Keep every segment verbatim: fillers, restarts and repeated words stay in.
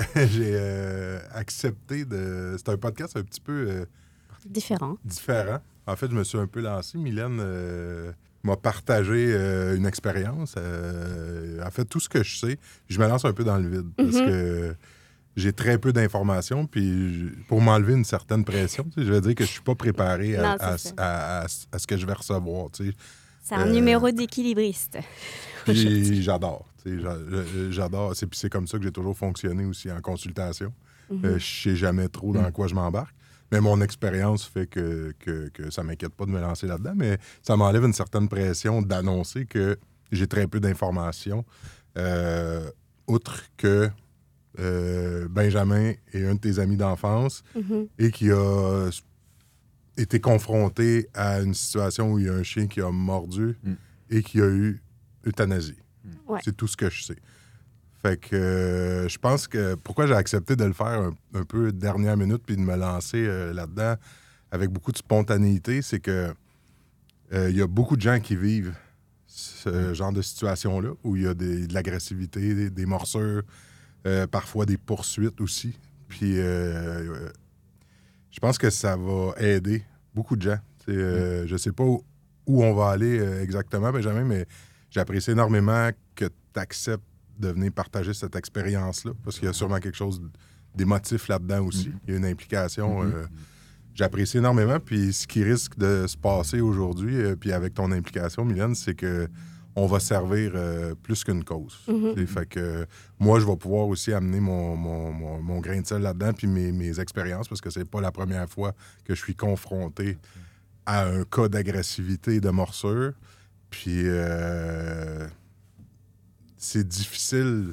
j'ai euh, accepté de... C'est un podcast un petit peu... Euh, différent. Différent. En fait, je me suis un peu lancé. Mylène euh, m'a partagé euh, une expérience. Euh, en fait, tout ce que je sais, je me lance un peu dans le vide parce Mm-hmm. que j'ai très peu d'informations. Puis je- pour m'enlever une certaine pression, tu sais, je veux dire que je suis pas préparé à, Non, à, c'est ça. à, à, à ce que je vais recevoir. Tu sais. C'est un Euh, numéro d'équilibriste. Puis j'adore. Tu sais, j'a- j'adore. C'est, puis c'est comme ça que j'ai toujours fonctionné aussi en consultation. Mm-hmm. Euh, je sais jamais trop dans quoi je m'embarque. Mais mon expérience fait que, que, que ça ne m'inquiète pas de me lancer là-dedans. Mais ça m'enlève une certaine pression d'annoncer que j'ai très peu d'informations. Euh, outre que euh, Benjamin est un de tes amis d'enfance Mm-hmm. et qui a été confronté à une situation où il y a un chien qui a mordu Mm. et qui a eu euthanasie. Ouais. C'est tout ce que je sais. Fait que euh, je pense que pourquoi j'ai accepté de le faire un, un peu dernière minute puis de me lancer euh, là-dedans avec beaucoup de spontanéité, c'est que euh, il y a beaucoup de gens qui vivent ce genre de situation-là où il y a des, de l'agressivité, des, des morsures, euh, parfois des poursuites aussi. Puis euh, euh, je pense que ça va aider beaucoup de gens. T'sais, euh, je sais pas où, où on va aller euh, exactement, Benjamin, mais j'apprécie énormément que tu acceptes de venir partager cette expérience-là, parce qu'il y a sûrement quelque chose d'émotif là-dedans aussi. Mm-hmm. Il y a une implication. Mm-hmm. Euh, j'apprécie énormément. Puis ce qui risque de se passer aujourd'hui, euh, puis avec ton implication, Mylène, c'est que on va servir euh, plus qu'une cause. Mm-hmm. Fait que euh, moi, je vais pouvoir aussi amener mon, mon, mon, mon grain de sel là-dedans, puis mes, mes expériences, parce que c'est pas la première fois que je suis confronté à un cas d'agressivité et de morsure. Puis euh, c'est difficile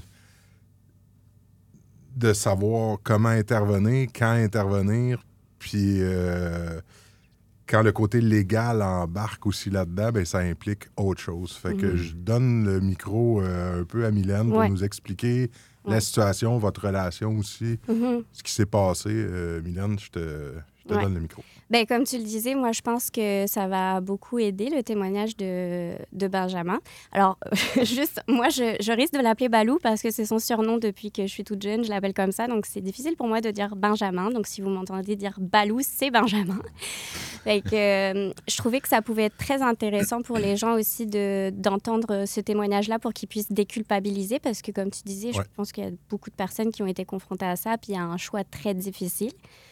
de savoir comment intervenir, quand intervenir, puis euh, quand le côté légal embarque aussi là-dedans, ben ça implique autre chose. Fait que Mhm. je donne le micro euh, un peu à Mylène pour Ouais. nous expliquer la Ouais. situation, votre relation aussi, Mhm. ce qui s'est passé. Euh, Mylène, je te, je te Ouais. donne le micro. Ben, comme tu le disais, moi, je pense que ça va beaucoup aider le témoignage de, de Benjamin. Alors, juste, moi, je, je risque de l'appeler Balou parce que c'est son surnom depuis que je suis toute jeune. Je l'appelle comme ça. Donc, c'est difficile pour moi de dire Benjamin. Donc, si vous m'entendez dire Balou, c'est Benjamin. Fait que, euh, je trouvais que ça pouvait être très intéressant pour les gens aussi de, d'entendre ce témoignage-là pour qu'ils puissent déculpabiliser parce que, comme tu disais, je Ouais. pense qu'il y a beaucoup de personnes qui ont été confrontées à ça puis il y a un choix très difficile.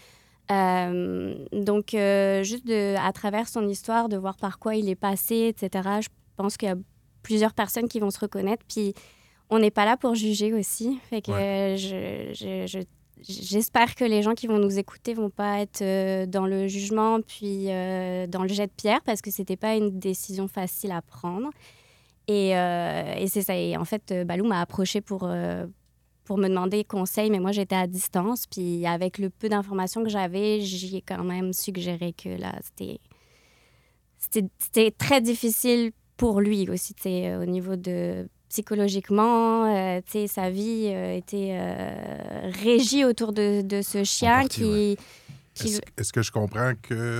Euh, donc, euh, juste de, à travers son histoire, de voir par quoi il est passé, et cetera, je pense qu'il y a plusieurs personnes qui vont se reconnaître. Puis, on n'est pas là pour juger aussi. Fait que Ouais. je, je, je, j'espère que les gens qui vont nous écouter vont pas être euh, dans le jugement puis euh, dans le jet de pierre parce que c'était pas une décision facile à prendre. Et, euh, et c'est ça. Et en fait, Balou m'a approché pour... Euh, pour me demander conseil, mais moi, j'étais à distance. Puis avec le peu d'informations que j'avais, j'ai quand même suggéré que là, c'était, c'était, c'était très difficile pour lui aussi, tu sais, au niveau de psychologiquement, euh, tu sais, sa vie euh, était euh, régie autour de, de ce chien partie, qui... ouais. qui... Est-ce, est-ce que je comprends que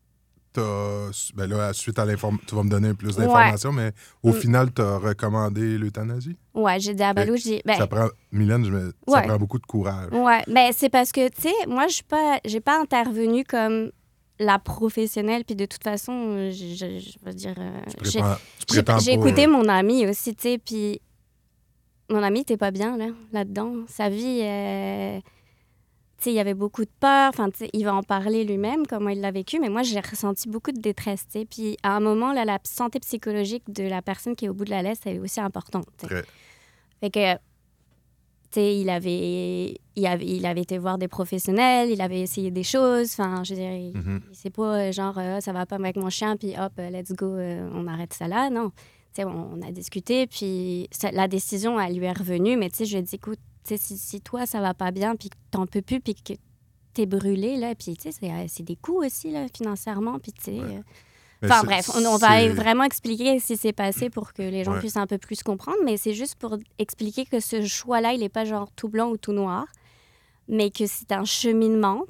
t'as... Ben là, suite à l'information, tu vas me donner plus d'informations, mais au Mm. final, tu as recommandé l'euthanasie? Ouais, j'ai dit à Balou, j'ai... Ben, Ça prend... Mylène, je me- ça Ouais. prend beaucoup de courage. ouais, mais c'est parce que, tu sais, moi, je suis pas... J'ai pas intervenu comme la professionnelle, puis de toute façon, je, je, je veux dire... euh, Tu j'ai- prétends, tu J'ai, prétends j'ai pas... écouté mon ami aussi, tu sais, puis mon ami était pas bien, là, là-dedans. Sa vie, euh, tu sais, il y avait beaucoup de peur. Enfin, tu sais, il va en parler lui-même, comment il l'a vécu, mais moi, j'ai ressenti beaucoup de détresse, tu sais. Puis à un moment, là, la santé psychologique de la personne qui est au bout de la laisse, elle est aussi importante, tu sais. Très. Fait que, tu sais, il avait, il, avait, il avait été voir des professionnels, il avait essayé des choses. Enfin, je veux dire, il- Mhm. c'est pas euh, genre, euh, ça va pas avec mon chien, puis hop, euh, let's go, euh, on arrête ça là. Non. Tu sais, on, on a discuté, puis ça- la décision, elle lui est revenue. Mais tu sais, je lui ai dit, écoute, tu sais, si, si toi, ça va pas bien, puis que t'en peux plus, puis que t'es brûlé, là, puis tu sais, c'est, euh, c'est des coûts aussi, là, financièrement, puis tu sais... Ouais. euh, Mais Enfin c'est- bref, on, on va c'est- vraiment expliquer ce qui s'est passé pour que les gens Ouais. puissent un peu plus comprendre, mais c'est juste pour expliquer que ce choix-là, il n'est pas genre tout blanc ou tout noir, mais que c'est un cheminement,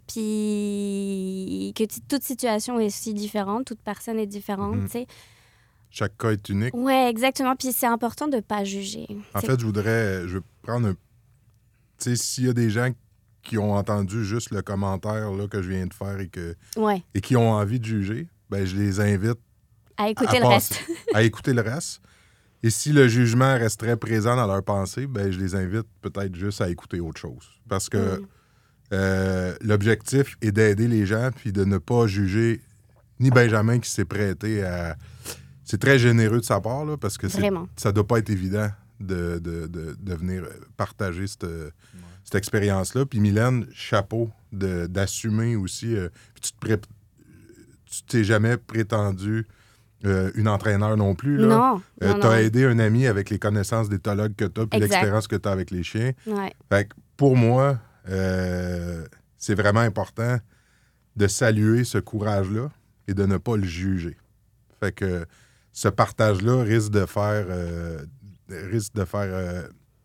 puis que t- toute situation est aussi différente, toute personne est différente, Mhm. tu sais. Chaque cas est unique. Ouais, exactement, puis c'est important de ne pas juger. En C'est- fait, je voudrais... Je vais prendre un tu sais, s'il y a des gens qui ont entendu juste le commentaire là, que je viens de faire et, que, Ouais. et qui ont envie de juger, ben je les invite À écouter à le passer- reste. à écouter le reste. Et si le jugement resterait présent dans leur pensée, ben je les invite peut-être juste à écouter autre chose. Parce que Mm. euh, l'objectif est d'aider les gens puis de ne pas juger ni Benjamin qui s'est prêté à... C'est très généreux de sa part, là, parce que c'est, Vraiment. ça doit pas être évident de, de, de, de venir partager cette, ouais. cette expérience-là. Puis Mylène, chapeau de, d'assumer aussi. Euh, puis tu te pré... tu t'es jamais prétendu euh, une entraîneur non plus. Là. Non. Euh, non tu as non. aidé un ami avec les connaissances d'éthologue que tu as puis Exact. l'expérience que tu as avec les chiens. Ouais. Fait que pour moi, euh, c'est vraiment important de saluer ce courage-là et de ne pas le juger. Fait que ce partage-là risque de faire, euh, risque de faire euh,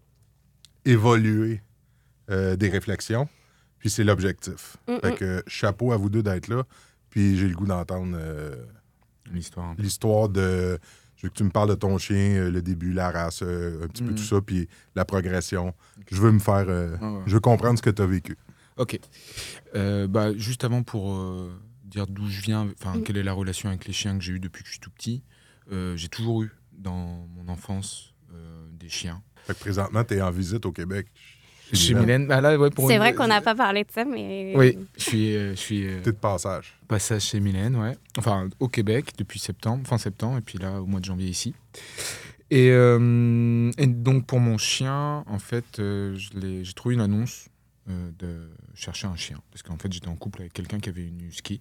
évoluer euh, des réflexions. Puis c'est l'objectif. Mm-mm. Fait que chapeau à vous deux d'être là. Puis j'ai le goût d'entendre euh, L'histoire. l'histoire de... Je veux que tu me parles de ton chien, euh, le début, la race, euh, un petit Mm. peu tout ça, puis la progression. Je veux me faire... euh, Ah ouais. Je veux comprendre ce que tu as vécu. Ok. Euh, bah, juste avant pour euh, dire d'où je viens, enfin Mm. quelle est la relation avec les chiens que j'ai eu depuis que je suis tout petit, euh, j'ai toujours eu dans mon enfance euh, des chiens. Fait que présentement, tu es en visite au Québec. Chez Mylène, ah là, ouais, pour C'est une- vrai qu'on n'a pas parlé de ça, mais... Oui, je suis, euh, je suis euh, T'es de passage. passage chez Mylène, ouais. Enfin, au Québec depuis septembre, fin septembre, et puis là, au mois de janvier ici. Et, euh, et donc, pour mon chien, en fait, euh, je l'ai- j'ai trouvé une annonce euh, de chercher un chien. Parce qu'en fait, j'étais en couple avec quelqu'un qui avait une husky.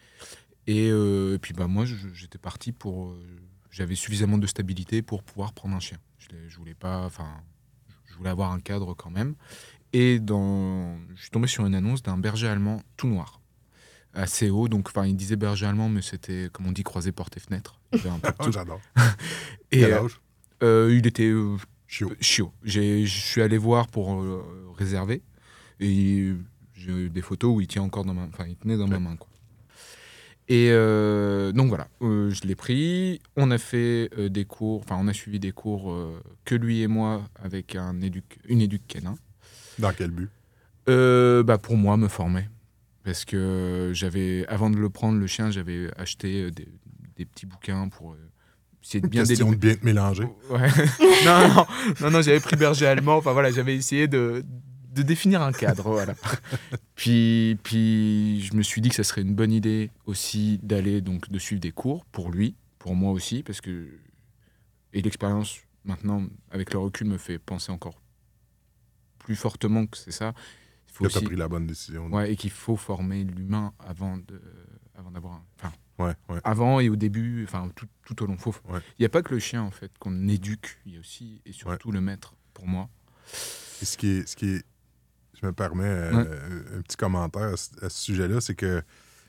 Et, euh, et puis, bah, moi, je- j'étais parti pour... euh, j'avais suffisamment de stabilité pour pouvoir prendre un chien. Je, l'ai- je voulais pas... Enfin, je voulais avoir un cadre quand même. Et dans, je suis tombé sur une annonce d'un berger allemand tout noir, assez haut. Donc, enfin, il disait berger allemand, mais c'était, comme on dit, croisé porte et fenêtre. Il avait un peu de Oh, tout. j'adore. Et Quel euh, âge? euh, il était euh, Chiot. chiot. J'ai- Je suis allé voir pour euh, réserver. Et j'ai eu des photos où il tient encore dans ma, enfin, il tenait dans Ouais. ma main, quoi. Et euh, donc voilà, euh, je l'ai pris. On a fait euh, des cours, enfin on a suivi des cours euh, que lui et moi avec un éduc, une éduc canin. Dans quel but? Euh, bah pour moi, me former. Parce que j'avais, avant de le prendre, le chien, j'avais acheté euh, des, des petits bouquins pour euh, essayer de bien Question de délimiter. bien te mélanger. Ouais. non, non, non, non, j'avais pris berger allemand. Enfin voilà, j'avais essayé de, de définir un cadre. Voilà. puis, puis, je me suis dit que ça serait une bonne idée aussi d'aller, donc, de suivre des cours pour lui, pour moi aussi, parce que. Et l'expérience, maintenant, avec le recul, me fait penser encore plus fortement que c'est ça. Il faut Que tu as aussi. pris la bonne décision. Ouais, et qu'il faut former l'humain avant de, avant d'avoir un, enfin, Ouais, ouais. avant et au début, enfin tout, tout au long. Faut, Ouais. il n'y a pas que le chien en fait qu'on éduque, il y a aussi et surtout le maître pour moi. Et ce qui est, ce qui est, je me permets euh, Ouais. un petit commentaire à ce, à ce sujet-là, c'est que,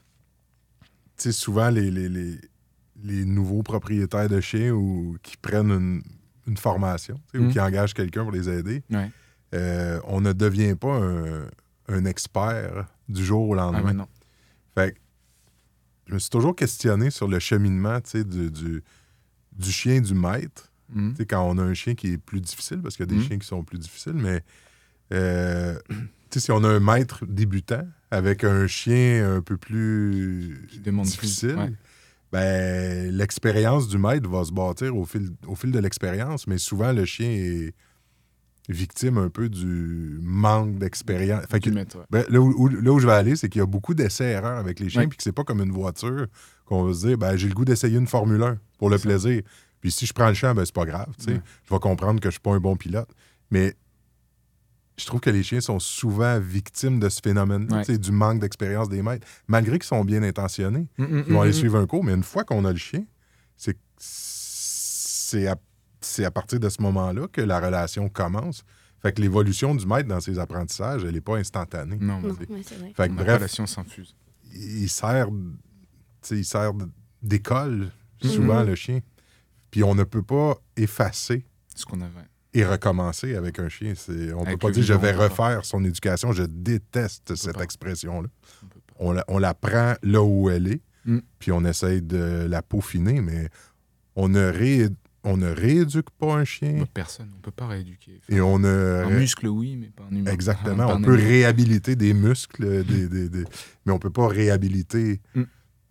tu sais, souvent les, les, les, les nouveaux propriétaires de chiens ou qui prennent une, une formation, tu sais, ou Mm. qui engagent quelqu'un pour les aider, Ouais. euh, on ne devient pas un, un expert du jour au lendemain. Ah ouais, non. Fait que je me suis toujours questionné sur le cheminement, tu sais, du, du, du chien du maître. Mhm. Tu sais, quand on a un chien qui est plus difficile, parce qu'il y a des Mhm. chiens qui sont plus difficiles, mais euh, tu sais, si on a un maître débutant avec un chien un peu plus Qui demande plus, difficile, ouais. ben, l'expérience du maître va se bâtir au fil, au fil de l'expérience, mais souvent le chien est victime un peu du manque d'expérience. Fait que, Du maître, ouais. ben, là, où, où- là où je vais aller, c'est qu'il y a beaucoup d'essais-erreurs avec les chiens, Ouais. puis que c'est pas comme une voiture qu'on va se dire, ben, j'ai le goût d'essayer une Formule un pour le C'est ça. plaisir. Puis si je prends le champ, ben, c'est pas grave. tu sais. Ouais. Je vais comprendre que je suis pas un bon pilote. Mais je trouve que les chiens sont souvent victimes de ce phénomène, Ouais. tu sais, du manque d'expérience des maîtres, malgré qu'ils sont bien intentionnés. Mm, mm, Ils vont aller mm, suivre un cours, mais une fois qu'on a le chien, c'est c'est à, c'est à partir de ce moment-là que la relation commence. Fait que l'évolution du maître dans ses apprentissages, elle n'est pas instantanée. Non, Non, mais ouais, c'est vrai. Fait que la bref, relation s'infuse. il sert, tu sais, il sert d'école, souvent, Mhm. le chien. Puis on ne peut pas effacer Ce qu'on avait. et recommencer avec un chien. C'est, on ne peut Avec pas le dire je vivant, vais on peut pas. refaire son éducation. Je déteste peut cette pas. expression-là. On peut pas. On la, on la prend là où elle est, Mm. puis on essaye de la peaufiner, mais on ne, ré, on ne rééduque pas un chien. Bah, personne, on ne peut pas rééduquer. Enfin, Et on ne... un muscle, oui, mais pas un humain. Exactement. Pas On un peut animal. réhabiliter des muscles, des, des, des... mais on ne peut pas réhabiliter... Mm.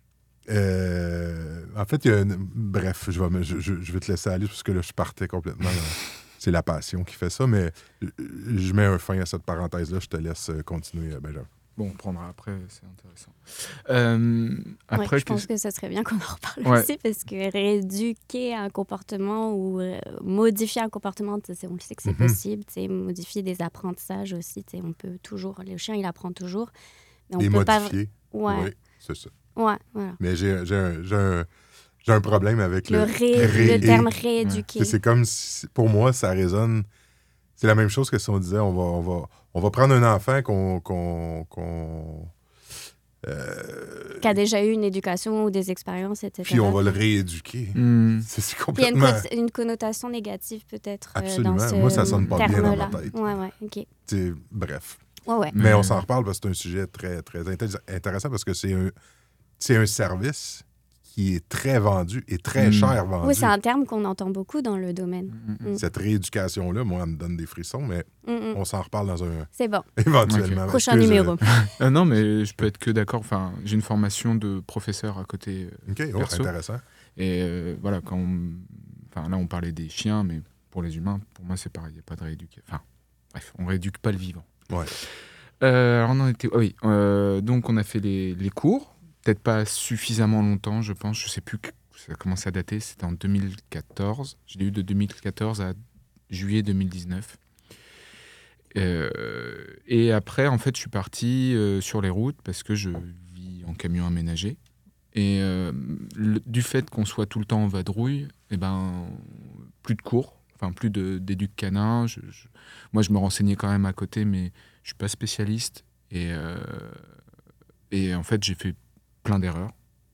Euh, En fait, il y a une... Bref, je vais, me- je, je- je vais te laisser aller parce que là, je partais complètement. C'est la passion qui fait ça, mais je mets un fin à cette parenthèse-là. Je te laisse continuer, Benjamin. Bon, on prendra après, c'est intéressant. Euh, après, Ouais, je pense qu'est-ce- que ce serait bien qu'on en reparle Ouais. aussi, parce que rééduquer un comportement ou euh, modifier un comportement, tu sais, on le sait que c'est Mhm. possible. Tu sais, modifier des apprentissages aussi, tu sais, on peut toujours... Le chien, il apprend toujours. Mais on Les peut pas... modifier. Ouais, Oui, c'est ça. ouais, voilà. Mais j'ai j'ai un, j'ai un, j'ai un problème avec Le, le... ré- ré- le terme et- rééduquer. C'est c'est comme si, pour moi, ça résonne. C'est la même chose que si on disait on va, on va, on va prendre un enfant qu'on. qu'on, qu'on euh, Qui a déjà eu une éducation ou des expériences, et cetera. puis on va le rééduquer. Hmm. C'est c'est Puis il y a une, complètement. co- une connotation négative peut-être euh, Absolument. dans ce Moi, ça sonne pas bien dans ma terme-là. tête. Ouais, ouais, ok. C'est- Bref. Ouais, ouais. Mais Mais- on s'en reparle parce que c'est un sujet très, très inté- intéressant parce que c'est un, c'est un service qui est très vendu et très Mm. cher vendu. Oui, c'est un terme qu'on entend beaucoup dans le domaine. Mm, mm. Cette rééducation-là, moi, elle me donne des frissons, mais Mm, mm. on s'en reparle dans un... C'est bon. éventuellement. Prochain Excuse, numéro. Euh, non, mais je peux être que d'accord. Enfin, j'ai une formation de professeur à côté. euh, OK, oh, Perso. intéressant. Et euh, voilà, quand on... Enfin, là, on parlait des chiens, mais pour les humains, pour moi, c'est pareil. Il n'y a pas de rééducation. Enfin, bref, on rééduque pas le vivant. Ouais. Euh, alors, on en était... ah oui, euh, donc on a fait les, les cours. Peut-être pas suffisamment longtemps, je pense. Je sais plus que ça a commencé à dater. C'était en deux mille quatorze. Je l'ai eu de deux mille quatorze à juillet deux mille dix-neuf. Euh, et après, en fait, je suis parti euh, sur les routes parce que je vis en camion aménagé. Et euh, le- du fait qu'on soit tout le temps en vadrouille, eh ben, plus de cours, enfin plus de- d'éduc canin. Je- je- moi, je me renseignais quand même à côté, mais je suis pas spécialiste. Et, euh, et en fait, j'ai fait plein d'erreurs,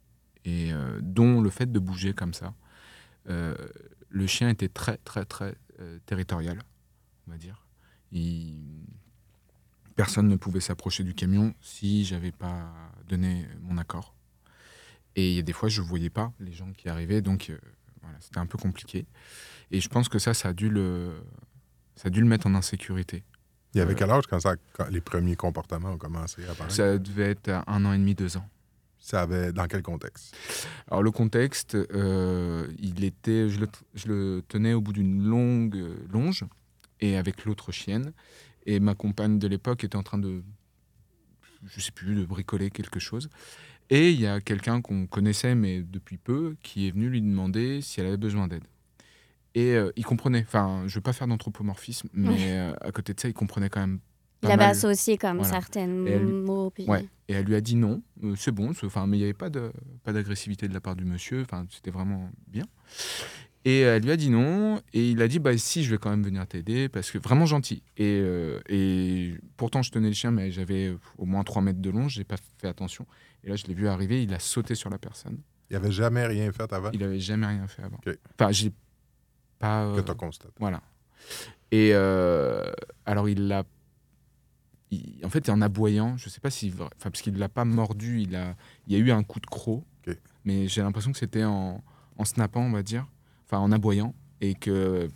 et euh, dont le fait de bouger comme ça. Euh, le chien était très, très, très euh, territorial, on va dire. Il... Personne ne pouvait s'approcher du camion si j'avais pas donné mon accord. Et il y a des fois, je voyais pas les gens qui arrivaient, donc euh, voilà, c'était un peu compliqué. Et je pense que ça, ça a dû le, ça a dû le mettre en insécurité. Il y avait Euh, quel âge quand, ça, quand les premiers comportements ont commencé à apparaître? Ça devait être à un an et demi, deux ans. Ça avait... Dans quel contexte? Alors le contexte, euh, il était, je le, je le tenais au bout d'une longue euh, longe, et avec l'autre chienne. Et ma compagne de l'époque était en train de, je sais plus, de bricoler quelque chose. Et il y a quelqu'un qu'on connaissait, mais depuis peu, qui est venu lui demander si elle avait besoin d'aide. Et euh, il comprenait, enfin, je ne veux pas faire d'anthropomorphisme, mais euh, à côté de ça, il comprenait quand même Il pas avait mal. associé comme Voilà. certains Et elle- mots. Puis... Ouais. Et elle lui a dit non, euh, c'est bon, c'est- enfin, mais il n'y avait pas de pas d'agressivité de la part du monsieur, enfin, c'était vraiment bien. Et elle lui a dit non, et il a dit bah si, je vais quand même venir t'aider, parce que vraiment gentil. Et, euh, et pourtant je tenais le chien, mais j'avais au moins trois mètres de long, j'ai pas fait attention. Et là je l'ai vu arriver, il a sauté sur la personne. Il avait jamais rien fait avant Il avait jamais rien fait avant. Ok. Enfin, j'ai pas. euh, que tu as constaté. Voilà. Et euh, alors il l'a. il- en fait, en aboyant, je sais pas si. Enfin, parce qu'il l'a pas mordu, il a. Il y a eu un coup de croc. Ok. Mais j'ai l'impression que c'était en, en snappant, on va dire. Enfin, en aboyant. Et que euh,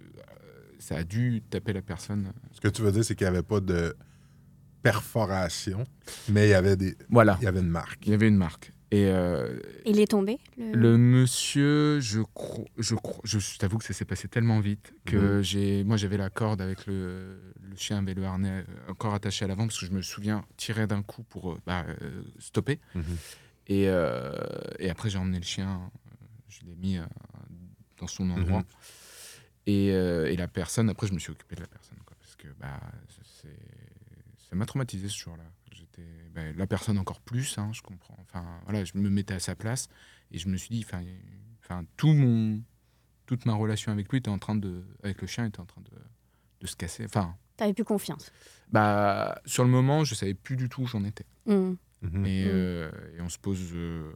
ça a dû taper la personne. Ce que tu veux dire, c'est qu'il n'y avait pas de perforation, mais il y avait, des... Voilà. il y avait une marque. Il y avait une marque. Et euh, Il est tombé le... le monsieur, je crois, je, crois, je, je t'avoue que ça s'est passé tellement vite que Mhm. j'ai, moi j'avais la corde avec le, le chien avait le harnais euh, encore attaché à l'avant parce que je me souviens tirer d'un coup pour euh, bah, euh, stopper. Mhm. Et, euh, et après j'ai emmené le chien, euh, je l'ai mis euh, dans son endroit. Mhm. Et, euh, et la personne, après je me suis occupé de la personne quoi, parce que bah, c'est, ça m'a traumatisé ce jour-là. J'étais, ben, la personne encore plus, hein, je comprends. Enfin, voilà, je me mettais à sa place et je me suis dit, enfin, enfin, tout mon, toute ma relation avec lui était en train de, avec le chien était en train de, de se casser. Enfin, T'avais plus confiance. bah, sur le moment, je savais plus du tout où j'en étais. Mm. Mhm. Et, Mm. euh, et on se pose euh,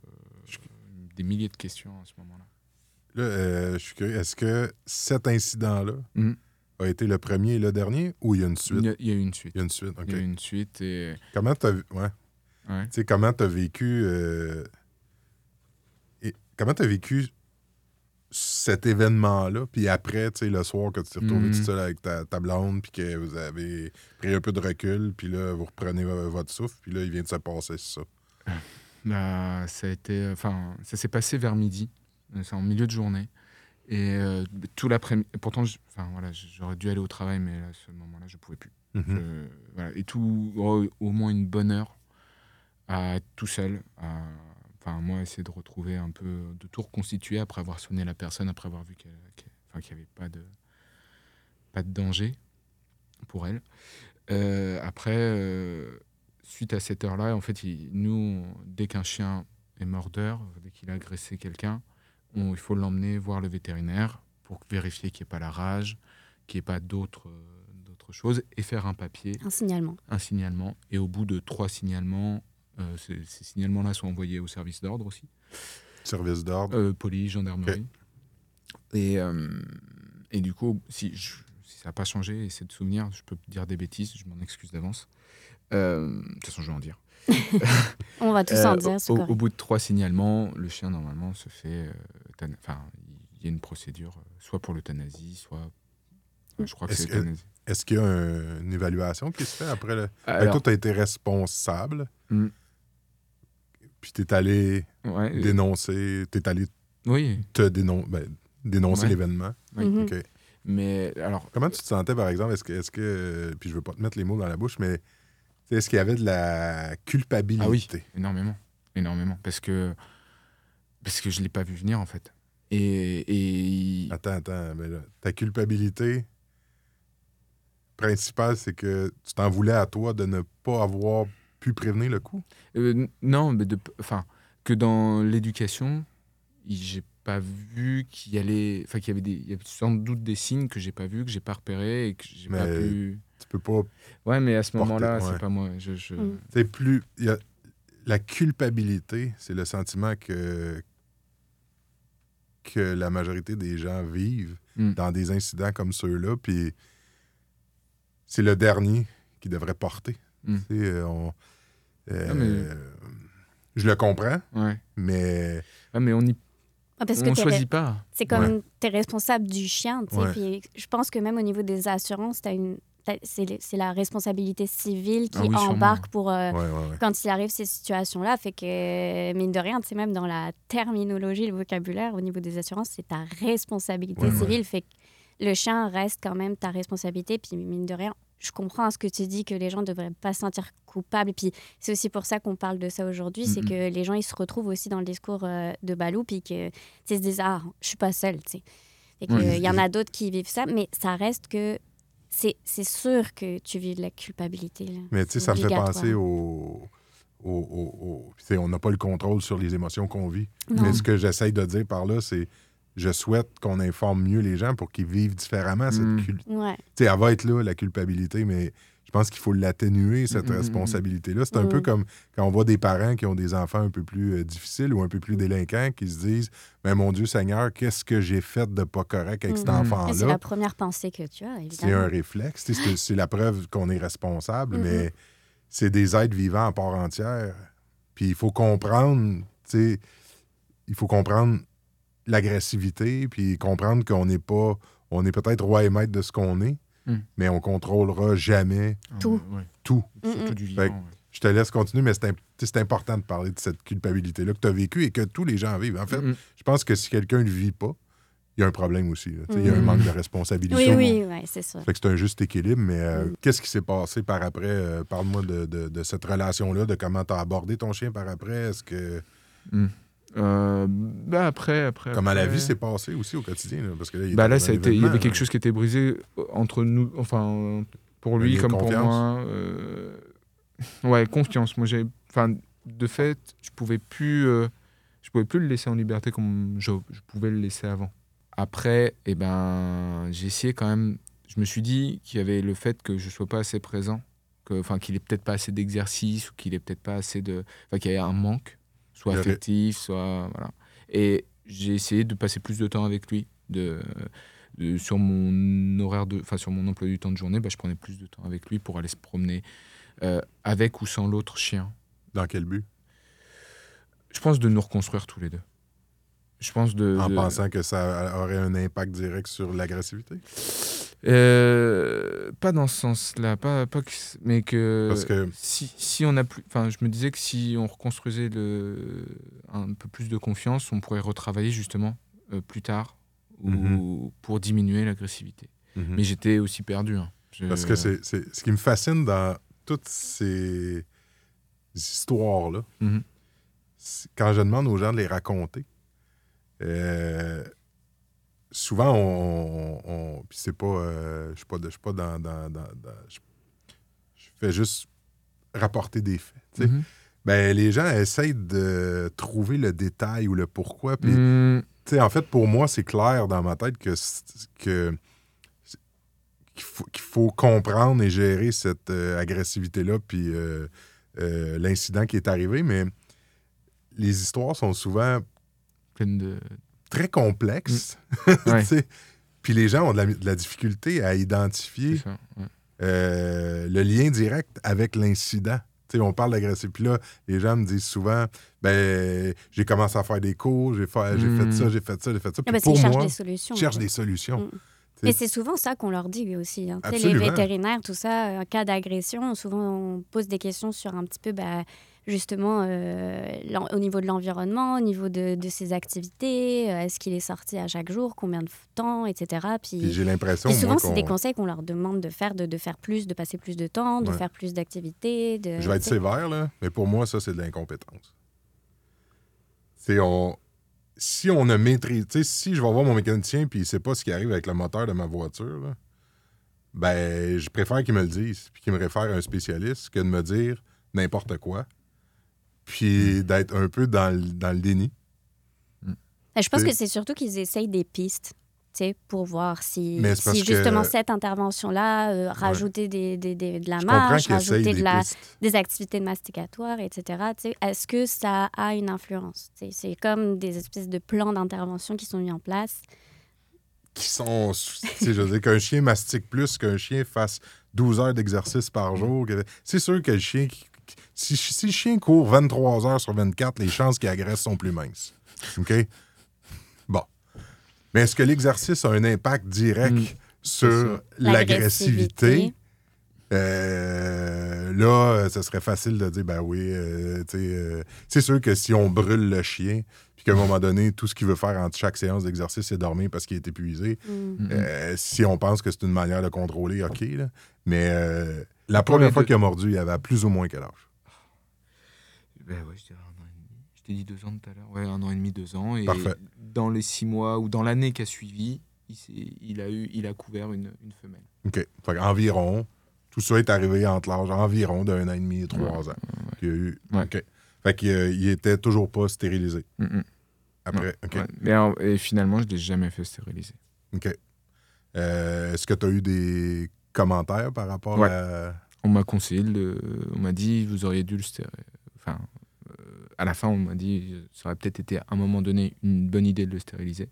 des milliers de questions à ce moment-là. Là, euh, je suis curieux, est-ce que cet incident-là Mhm. a été le premier et le dernier ou il y a une suite? Il y a, il y a eu une suite. Il y a une suite, OK. Il y a eu une suite et Comment t'as vu... Ouais. ouais. Tu sais, comment t'as vécu... euh, et comment t'as vécu cet événement-là, puis après, tu sais, le soir, que tu t'es retrouvé Mhm. tout seul avec ta, ta blonde, puis que vous avez pris un peu de recul, puis là, vous reprenez vo- votre souffle, puis là, il vient de se passer ça. Bah, ça a été, enfin, ça s'est passé vers midi. Euh, C'est en milieu de journée. Et euh, tout l'après-midi. Pourtant, je- enfin voilà, j'aurais dû aller au travail, mais à ce moment-là, je pouvais plus. Mhm. Je- voilà. Et tout, au, au moins une bonne heure à être tout seul. À, enfin, moi, essayer de retrouver un peu, de tout reconstituer après avoir sonné la personne, après avoir vu qu'elle, qu'elle- enfin, qu'il n'y avait pas de, pas de danger pour elle. Euh, après, euh, suite à cette heure-là, en fait, il- nous, on- dès qu'un chien est mordeur, dès qu'il a agressé quelqu'un, on- il faut l'emmener voir le vétérinaire pour vérifier qu'il n'y ait pas la rage, qu'il n'y ait pas d'autres euh, d'autres choses, et faire un papier, Un signalement. un signalement. Et au bout de trois signalements, euh, ces, ces signalements-là sont envoyés au service d'ordre aussi, Service d'ordre. euh, police, gendarmerie. Et, euh, et du coup, si, je- si ça n'a pas changé, essaie de souvenir, je peux dire des bêtises, je m'en excuse d'avance. Euh, de toute façon, je vais en dire. On va tous Euh, en dire, c'est au, correct. au bout de trois signalements, le chien, normalement, se fait... euh, euthana- Enfin, il y a une procédure, euh, soit pour l'euthanasie, soit... enfin, je crois que c'est Est-ce que- euthanasie. Est-ce qu'il y a un- une évaluation qui se fait après le. Fait que Alors, toi, tu as été responsable, hmm, puis tu es allé ouais, euh, dénoncer, tu es allé oui, te dénon- ben, dénoncer Ouais. l'événement. oui. Mhm. OK. Mais alors, Comment tu te sentais, par exemple? Est-ce que, est-ce que euh, puis je veux pas te mettre les mots dans la bouche, mais tu sais, est-ce qu'il y avait de la culpabilité? ah oui, énormément, énormément, parce que parce que je l'ai pas vu venir en fait. Et, et Attends, attends. Mais là, ta culpabilité principale, c'est que tu t'en voulais à toi de ne pas avoir pu prévenir le coup? euh, n- non, mais de, enfin, que dans l'éducation, il- j'ai pas vu qu'il y allait, enfin qu'il y avait des, il y avait sans doute des signes que j'ai pas vu, que j'ai pas repéré et que j'ai pas Mais- pu. Tu peux pas. Ouais, mais à ce porter- moment-là, ouais. c'est pas moi. Je, je- Mm. C'est plus. il y a- la culpabilité, c'est le sentiment que, que la majorité des gens vivent Mm. dans des incidents comme ceux-là. Puis c'est le dernier qui devrait porter. Mm. Tu sais, euh, on- euh, Ah, mais- Je le comprends, Ouais. mais. Ah, mais on y, Ah, parce on que t'es choisit re- pas. c'est comme Ouais. tu es responsable du chien. tu sais, Ouais. Puis je pense que même au niveau des assurances, t'as une, t'as- c'est, les- c'est la responsabilité civile qui Ah oui, sûrement. embarque pour euh, Ouais, ouais, ouais. quand il arrive ces situations-là. Fait que, mine de rien, tu sais, même dans la terminologie, le vocabulaire, au niveau des assurances, c'est ta responsabilité Ouais, ouais. civile. Fait que le chien reste quand même ta responsabilité. Puis, mine de rien, je comprends ce que tu dis, que les gens ne devraient pas se sentir coupables. Puis c'est aussi pour ça qu'on parle de ça aujourd'hui, c'est Mhm. que les gens, ils se retrouvent aussi dans le discours euh, de Balou, puis que, tu sais, ils se disent « Ah, je suis pas seule », tu sais. Fait que, Oui. euh, il y en a d'autres qui vivent ça, mais ça reste que c'est, c'est sûr que tu vis de la culpabilité. Là. Mais tu sais, C'est ça me fait obligatoire. penser au. au, au- au- tu sais, on n'a pas le contrôle sur les émotions qu'on vit. Non. Mais ce que j'essaye de dire par là, c'est je souhaite qu'on informe mieux les gens pour qu'ils vivent différemment cette Mm. culpabilité. Ouais. Tu sais, elle va être là, la culpabilité, mais je pense qu'il faut l'atténuer, cette Mm, mm, mm, responsabilité-là. C'est un Mm. peu comme quand on voit des parents qui ont des enfants un peu plus euh, difficiles ou un peu plus délinquants qui se disent Mais mon Dieu Seigneur, qu'est-ce que j'ai fait de pas correct avec cet Mm. enfant-là? Et c'est la première pensée que tu as, C'est évidemment. un réflexe. Tu sais, C'est c'est la preuve qu'on est responsable, Mhm. mais c'est des êtres vivants à part entière. Puis il faut comprendre, tu sais, il faut comprendre l'agressivité, puis comprendre qu'on n'est pas, on est peut-être roi et maître de ce qu'on est, Mm. mais on contrôlera jamais Ah, Tout. ouais. tout. Surtout Mm, du Fait vivant. que- ouais. Je te laisse continuer, mais c'est im- tu sais, c'est important de parler de cette culpabilité-là que tu as vécue et que tous les gens vivent. En fait, Mm, mm. je pense que si quelqu'un ne le vit pas, il y a un problème aussi. là. Tu sais, Il y a un Mhm. manque de responsabilité. Oui, oui, ouais, c'est ça. Fait que c'est un juste équilibre, mais euh, Mm. qu'est-ce qui s'est passé par après? Euh, Parle-moi de, de- de cette relation-là, de comment tu as abordé ton chien par après. Est-ce que Mm. Euh, bah après, après. comment la après- vie s'est passée aussi au quotidien? Là, parce que là, il, Bah était là, dans ça a un été, il y événement, avait quelque là. chose qui était brisé euh, entre nous, enfin, pour Un lui lien de comme pour confiance. moi. euh, Ouais, confiance. Moi, j'ai, enfin, de fait, je pouvais plus, euh, je pouvais plus le laisser en liberté comme je, je pouvais le laisser avant. Après, eh ben, j'ai essayé quand même. Je me suis dit qu'il y avait le fait que je sois pas assez présent, que, enfin, qu'il ait peut-être pas assez d'exercice ou qu'il ait peut-être pas assez de, enfin, qu'il y ait un manque, soit Il y aurait- affectif, soit voilà. Et j'ai essayé de passer plus de temps avec lui, de, de- sur mon horaire de, enfin, sur mon emploi du temps de journée, bah, je prenais plus de temps avec lui pour aller se promener. Euh, avec ou sans l'autre chien. Dans quel but? Je pense de nous reconstruire tous les deux. Je pense de... En de... pensant que ça aurait un impact direct sur l'agressivité? Euh, pas dans ce sens-là, pas, pas que, mais que, Parce que... Si, si on a plus... Enfin, je me disais que si on reconstruisait le, un peu plus de confiance, on pourrait retravailler justement euh, plus tard ou Mm-hmm. pour diminuer l'agressivité. Mm-hmm. Mais j'étais aussi perdu. Hein. Je... Parce que c'est, c'est ce qui me fascine dans toutes ces histoires-là, Mm-hmm. c'est quand je demande aux gens de les raconter, euh, souvent on, on, on puis c'est pas, euh, je suis pas, je suis pas dans, dans, dans, dans je, je fais juste rapporter des faits. Tu sais. Mm-hmm. Ben les gens essayent de trouver le détail ou le pourquoi. Puis, Mm. tu sais, en fait, pour moi, c'est clair dans ma tête que que qu'il faut, qu'il faut comprendre et gérer cette euh, agressivité-là, puis euh, euh, l'incident qui est arrivé, mais les histoires sont souvent Pleine de... très complexes. Mm. Ouais. Puis les gens ont de la, de la difficulté à identifier ça, ouais. euh, le lien direct avec l'incident. T'sais, on parle d'agressivité. Puis là, les gens me disent souvent, ben, j'ai commencé à faire des cours, j'ai fait, j'ai Mm. fait ça, j'ai fait ça, j'ai fait ça. Ah, Puis parce pour qu'ils moi, cherchent des solutions. je cherche en fait. des solutions. Mm. Mais c'est souvent ça qu'on leur dit aussi. Hein. Les vétérinaires, tout ça, en cas d'agression, souvent on pose des questions sur un petit peu, bah, justement, euh, au niveau de l'environnement, au niveau de, de ses activités, euh, est-ce qu'il est sorti à chaque jour, combien de temps, et cetera. Puis, Puis j'ai l'impression, puis souvent, moi, c'est qu'on... des conseils qu'on leur demande de faire, de, de faire plus, de passer plus de temps, de Ouais. faire plus d'activités. De, Je vais être t'sais. sévère, là, mais pour moi, ça, c'est de l'incompétence. C'est on... Si on a maîtrisé... Tu sais, si je vais voir mon mécanicien puis il sait pas ce qui arrive avec le moteur de ma voiture, là, ben, je préfère qu'il me le dise puis qu'il me réfère à un spécialiste que de me dire n'importe quoi puis d'être un peu dans le, dans le déni. Je pense C'est- que c'est surtout qu'ils essayent des pistes. Pour voir si, Mais c'est parce si justement que- cette intervention-là, euh, rajouter des, des, des, de la Je comprends marche, qu'il essaye rajouter des de la, pistes. des activités masticatoires, et cetera. Tu sais, est-ce que ça a une influence? Tu sais, c'est comme des espèces de plans d'intervention qui sont mis en place. Qui sont... Tu sais, je veux dire, qu'un chien mastique plus, qu'un chien fasse douze heures d'exercice par jour. que- C'est sûr que le chien... qui- qui- Si, si le chien court vingt-trois heures sur vingt-quatre, les chances qu'il agresse sont plus minces. OK? Bon. Mais est-ce que l'exercice a un impact direct Mm. sur ça. l'agressivité? L'agressivité. Euh, là, ce serait facile de dire, ben oui, euh, tu sais, euh, c'est sûr que si on brûle le chien, puis qu'à un moment donné, tout ce qu'il veut faire entre chaque séance d'exercice, c'est dormir parce qu'il est épuisé, Mm. Mm-hmm. euh, si on pense que c'est une manière de contrôler, OK, là. Mais euh, la Pour première les fois deux- qu'il a mordu, il avait plus ou moins quel âge? Ben ouais, je dirais un an et demi. Je t'ai dit deux ans tout à l'heure. Ouais, un an et demi, deux ans. Et Parfait. dans les six mois ou dans l'année qui a suivi, il, s'est- il, a, eu, il a couvert une, une femelle. OK. Fait environ, tout ça est arrivé entre l'âge environ d'un an et demi et trois Ouais, ans. qu'il y a eu. Ouais. OK. Fait qu'il euh, il était toujours pas stérilisé Mm-mm. après. OK. Ouais. Mais alors, et finalement, je ne l'ai jamais fait stériliser. OK. Euh, est-ce que tu as eu des commentaires par rapport Ouais. à. On m'a conseillé, le, on m'a dit, vous auriez dû le stériliser. Enfin, euh, à la fin, on m'a dit, ça aurait peut-être été à un moment donné une bonne idée de le stériliser.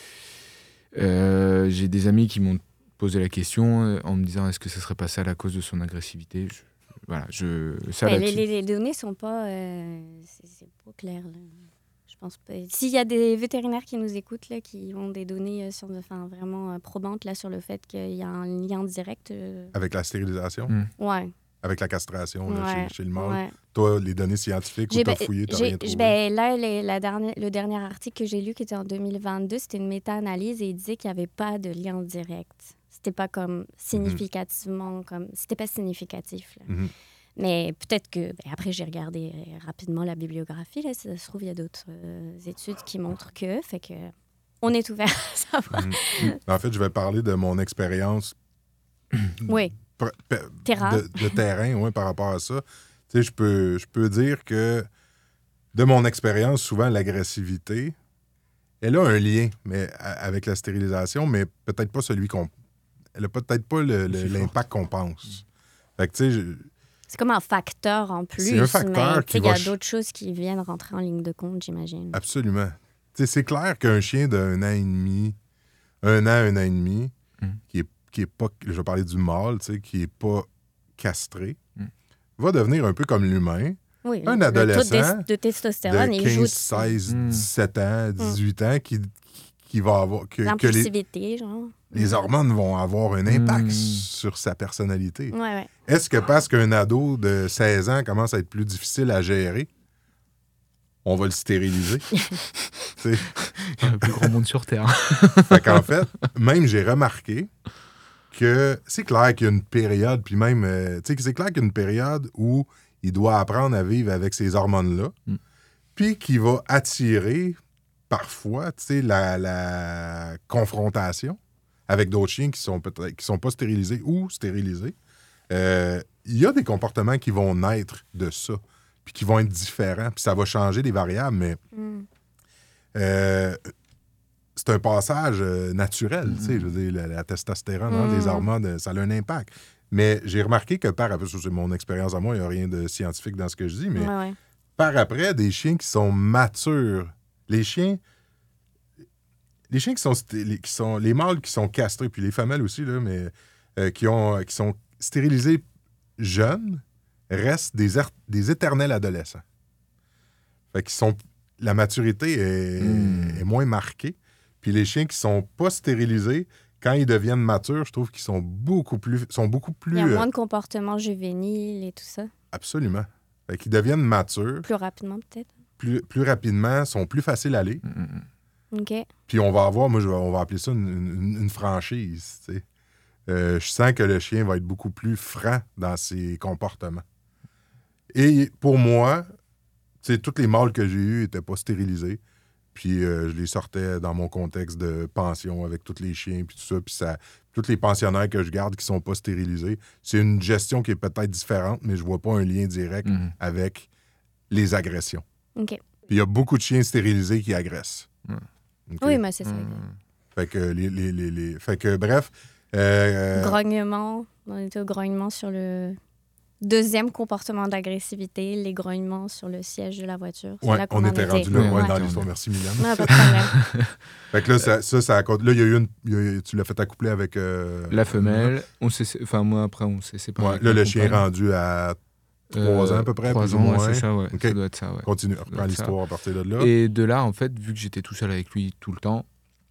Euh, j'ai des amis qui m'ont posé la question euh, en me disant, est-ce que ce serait pas ça la cause de son agressivité? Je- Voilà, je. Ça, Ouais, les, là-dessus- les, les données sont pas, euh, c'est, c'est pas clair. Là. Je pense pas. S'il y a des vétérinaires qui nous écoutent là, qui ont des données euh, sur, enfin, vraiment euh, probantes là sur le fait qu'il y a un lien direct, euh, Avec la stérilisation, Mm. ouais, avec la castration là, ouais, chez, chez le mâle. ouais. Toi, les données scientifiques où J'ai- tu as ben, fouillé, tu j'ai- rien trouvé. ben, là, les- la dernière, le dernier article que j'ai lu, qui était en deux mille vingt-deux, c'était une méta-analyse et il disait qu'il n'y avait pas de lien direct. C'était pas comme significativement, comme c'était pas significatif. là. Mhm. Mais peut-être que, ben, après, j'ai regardé euh, rapidement la bibliographie. Là, ça se trouve, il y a d'autres euh, études qui montrent que, fait que, on est ouvert à savoir. Mhm. En fait, je vais parler de mon expérience Oui, pr- pe- Terrain. de, de terrain ouais, par rapport à ça. Tu sais, je peux, je peux dire que de mon expérience, souvent, l'agressivité, elle a un lien mais, a- avec la stérilisation, mais peut-être pas celui qu'on... Elle n'a peut-être pas le- le- Aussi l'impact qu'on pense. Fait que, tu sais, je- c'est comme un facteur en plus. C'est un facteur mais qui tu sais, il y va a ch- d'autres choses qui viennent rentrer en ligne de compte, j'imagine. absolument. Tu sais, c'est clair qu'un chien d'un an et demi, un an, un an et demi, Mm. qui est, qui est pas... Je vais parler du mâle, tu sais, qui est pas castré, Mm. va devenir un peu comme l'humain. Oui, un le adolescent taux de, de testostérone, de il joue quinze, seize, Mm. dix-sept ans, dix-huit ans qui, qui va avoir... Que, que les, l'impulsivité, genre. les hormones vont avoir un impact Mm. sur sa personnalité. Ouais, ouais. Est-ce que parce qu'un ado de seize ans commence à être plus difficile à gérer, on va le stériliser? Tu sais? Il y a le plus grand monde sur Terre. Fait qu'en fait, même j'ai remarqué que c'est clair qu'il y a une période, puis même, euh, tu sais, que c'est clair qu'il y a une période où il doit apprendre à vivre avec ces hormones-là, Mm. puis qu'il va attirer parfois, tu sais, la, la confrontation avec d'autres chiens qui sont peut-être qui sont pas stérilisés ou stérilisés. Euh, Il y a des comportements qui vont naître de ça, puis qui vont être différents, puis ça va changer les variables, mais Mm. euh, c'est un passage euh, naturel, Mm-hmm. tu sais, je veux dire, la, la testostérone, hein, Mm. les hormones, euh, ça a un impact. Mais j'ai remarqué que par après, ça, c'est mon expérience à moi, il n'y a rien de scientifique dans ce que je dis, mais Ouais, ouais. par après, des chiens qui sont matures, les chiens, les chiens qui sont, sté- qui sont, les mâles qui sont castrés, puis les femelles aussi, là, mais euh, qui, ont, qui sont stérilisés jeunes, restent des, er- des éternels adolescents. Fait qu'ils sont, la maturité est, Mm. est moins marquée. Puis les chiens qui sont pas stérilisés, quand ils deviennent matures, je trouve qu'ils sont beaucoup plus, sont beaucoup plus, Il y a euh, moins de comportements juvéniles et tout ça. absolument. Fait qu'ils deviennent matures Plus rapidement, peut-être. plus, plus rapidement, sont plus faciles à aller. Mm-mm. OK. Puis on va avoir, moi, je vais- on va appeler ça une, une- une franchise. Tu sais. Euh, je sens que le chien va être beaucoup plus franc dans ses comportements. Et pour moi, tu sais, tous les mâles que j'ai eus n'étaient pas stérilisés. Puis euh, je les sortais dans mon contexte de pension avec tous les chiens, puis tout ça. Puis ça, tous les pensionnaires que je garde qui sont pas stérilisés, c'est une gestion qui est peut-être différente, mais je vois pas un lien direct Mhm. avec les agressions. OK. Puis il y a beaucoup de chiens stérilisés qui agressent. Ouais. OK? Oui, mais c'est ça. Mm. Fait que, les, les, les, les- fait que bref. euh, Grognement. On était au grognement sur le deuxième comportement d'agressivité, les grognements sur le siège de la voiture. C'est ouais, là qu'on on en était rendu là Ouais, ouais, ouais. dans l'histoire. Merci, Mylène. Ouais, pas de problème. Fait que là, ça, ça, ça a compté- Là, il y a eu une. il y a eu- tu l'as fait accoupler avec. euh, La femelle, on s'est, enfin moi après on s'est séparés. Ouais, avec là, ma le chien est compagne. rendu à trois Euh, ans à peu près. Trois plus ou ans, ouais, moins. c'est ça, ouais. OK. Ça doit être ça, ouais. Continue, reprends Ça. l'histoire à partir de là. Et de là, en fait, vu que j'étais tout seul avec lui tout le temps,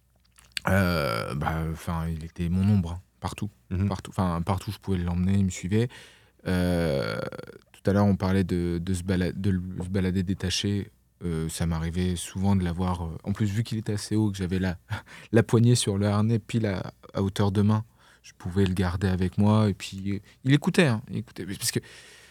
euh, bah, enfin, il était mon ombre hein, partout, Mhm. partout, enfin partout, je pouvais l'emmener, il me suivait. Euh, tout à l'heure, on parlait de, de, se, balade, de le- se balader détaché. Euh, ça m'arrivait souvent de l'avoir. euh, En plus, vu qu'il était assez haut, que j'avais la, la poignée sur le harnais, pile à, à hauteur de main, je pouvais le garder avec moi. Et puis, euh, il écoutait. Hein, il écoutait. Parce que,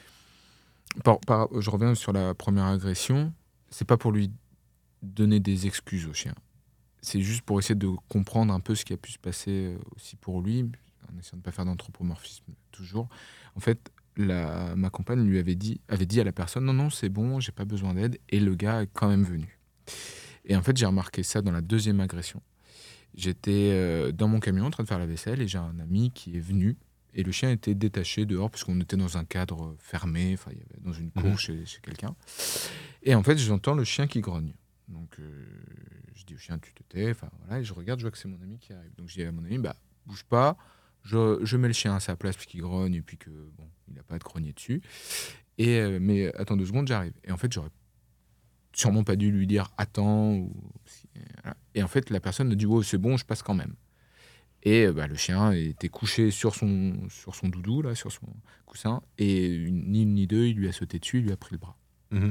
par- par- je reviens sur la première agression. C'est pas pour lui donner des excuses au chien. C'est juste pour essayer de comprendre un peu ce qui a pu se passer euh, aussi pour lui, en essayant de ne pas faire d'anthropomorphisme toujours. En fait, la, ma compagne lui avait dit, avait dit à la personne « Non, non, c'est bon, j'ai pas besoin d'aide », et le gars est quand même venu. Et en fait, j'ai remarqué ça dans la deuxième agression. J'étais euh, dans mon camion en train de faire la vaisselle, et j'ai un ami qui est venu, et le chien était détaché dehors, puisqu'on était dans un cadre fermé, enfin, il y avait dans une cour Mhm. chez, chez quelqu'un. Et en fait, j'entends le chien qui grogne. Donc, euh, je dis au chien, tu te tais. Enfin, voilà, et je regarde, je vois que c'est mon ami qui arrive. Donc, je dis à mon ami, bah, bouge pas. Je, je mets le chien à sa place puisqu'il grogne et puis que, bon, il n'a pas à te grogner dessus. Et, euh, mais attends deux secondes, j'arrive. Et en fait, j'aurais sûrement pas dû lui dire attends. Ou, voilà. Et en fait, la personne me dit, oh, c'est bon, je passe quand même. Et euh, bah, le chien était couché sur son, sur son doudou, là, sur son coussin. Et une- ni une ni deux, il lui a sauté dessus, il lui a pris le bras. Mhm.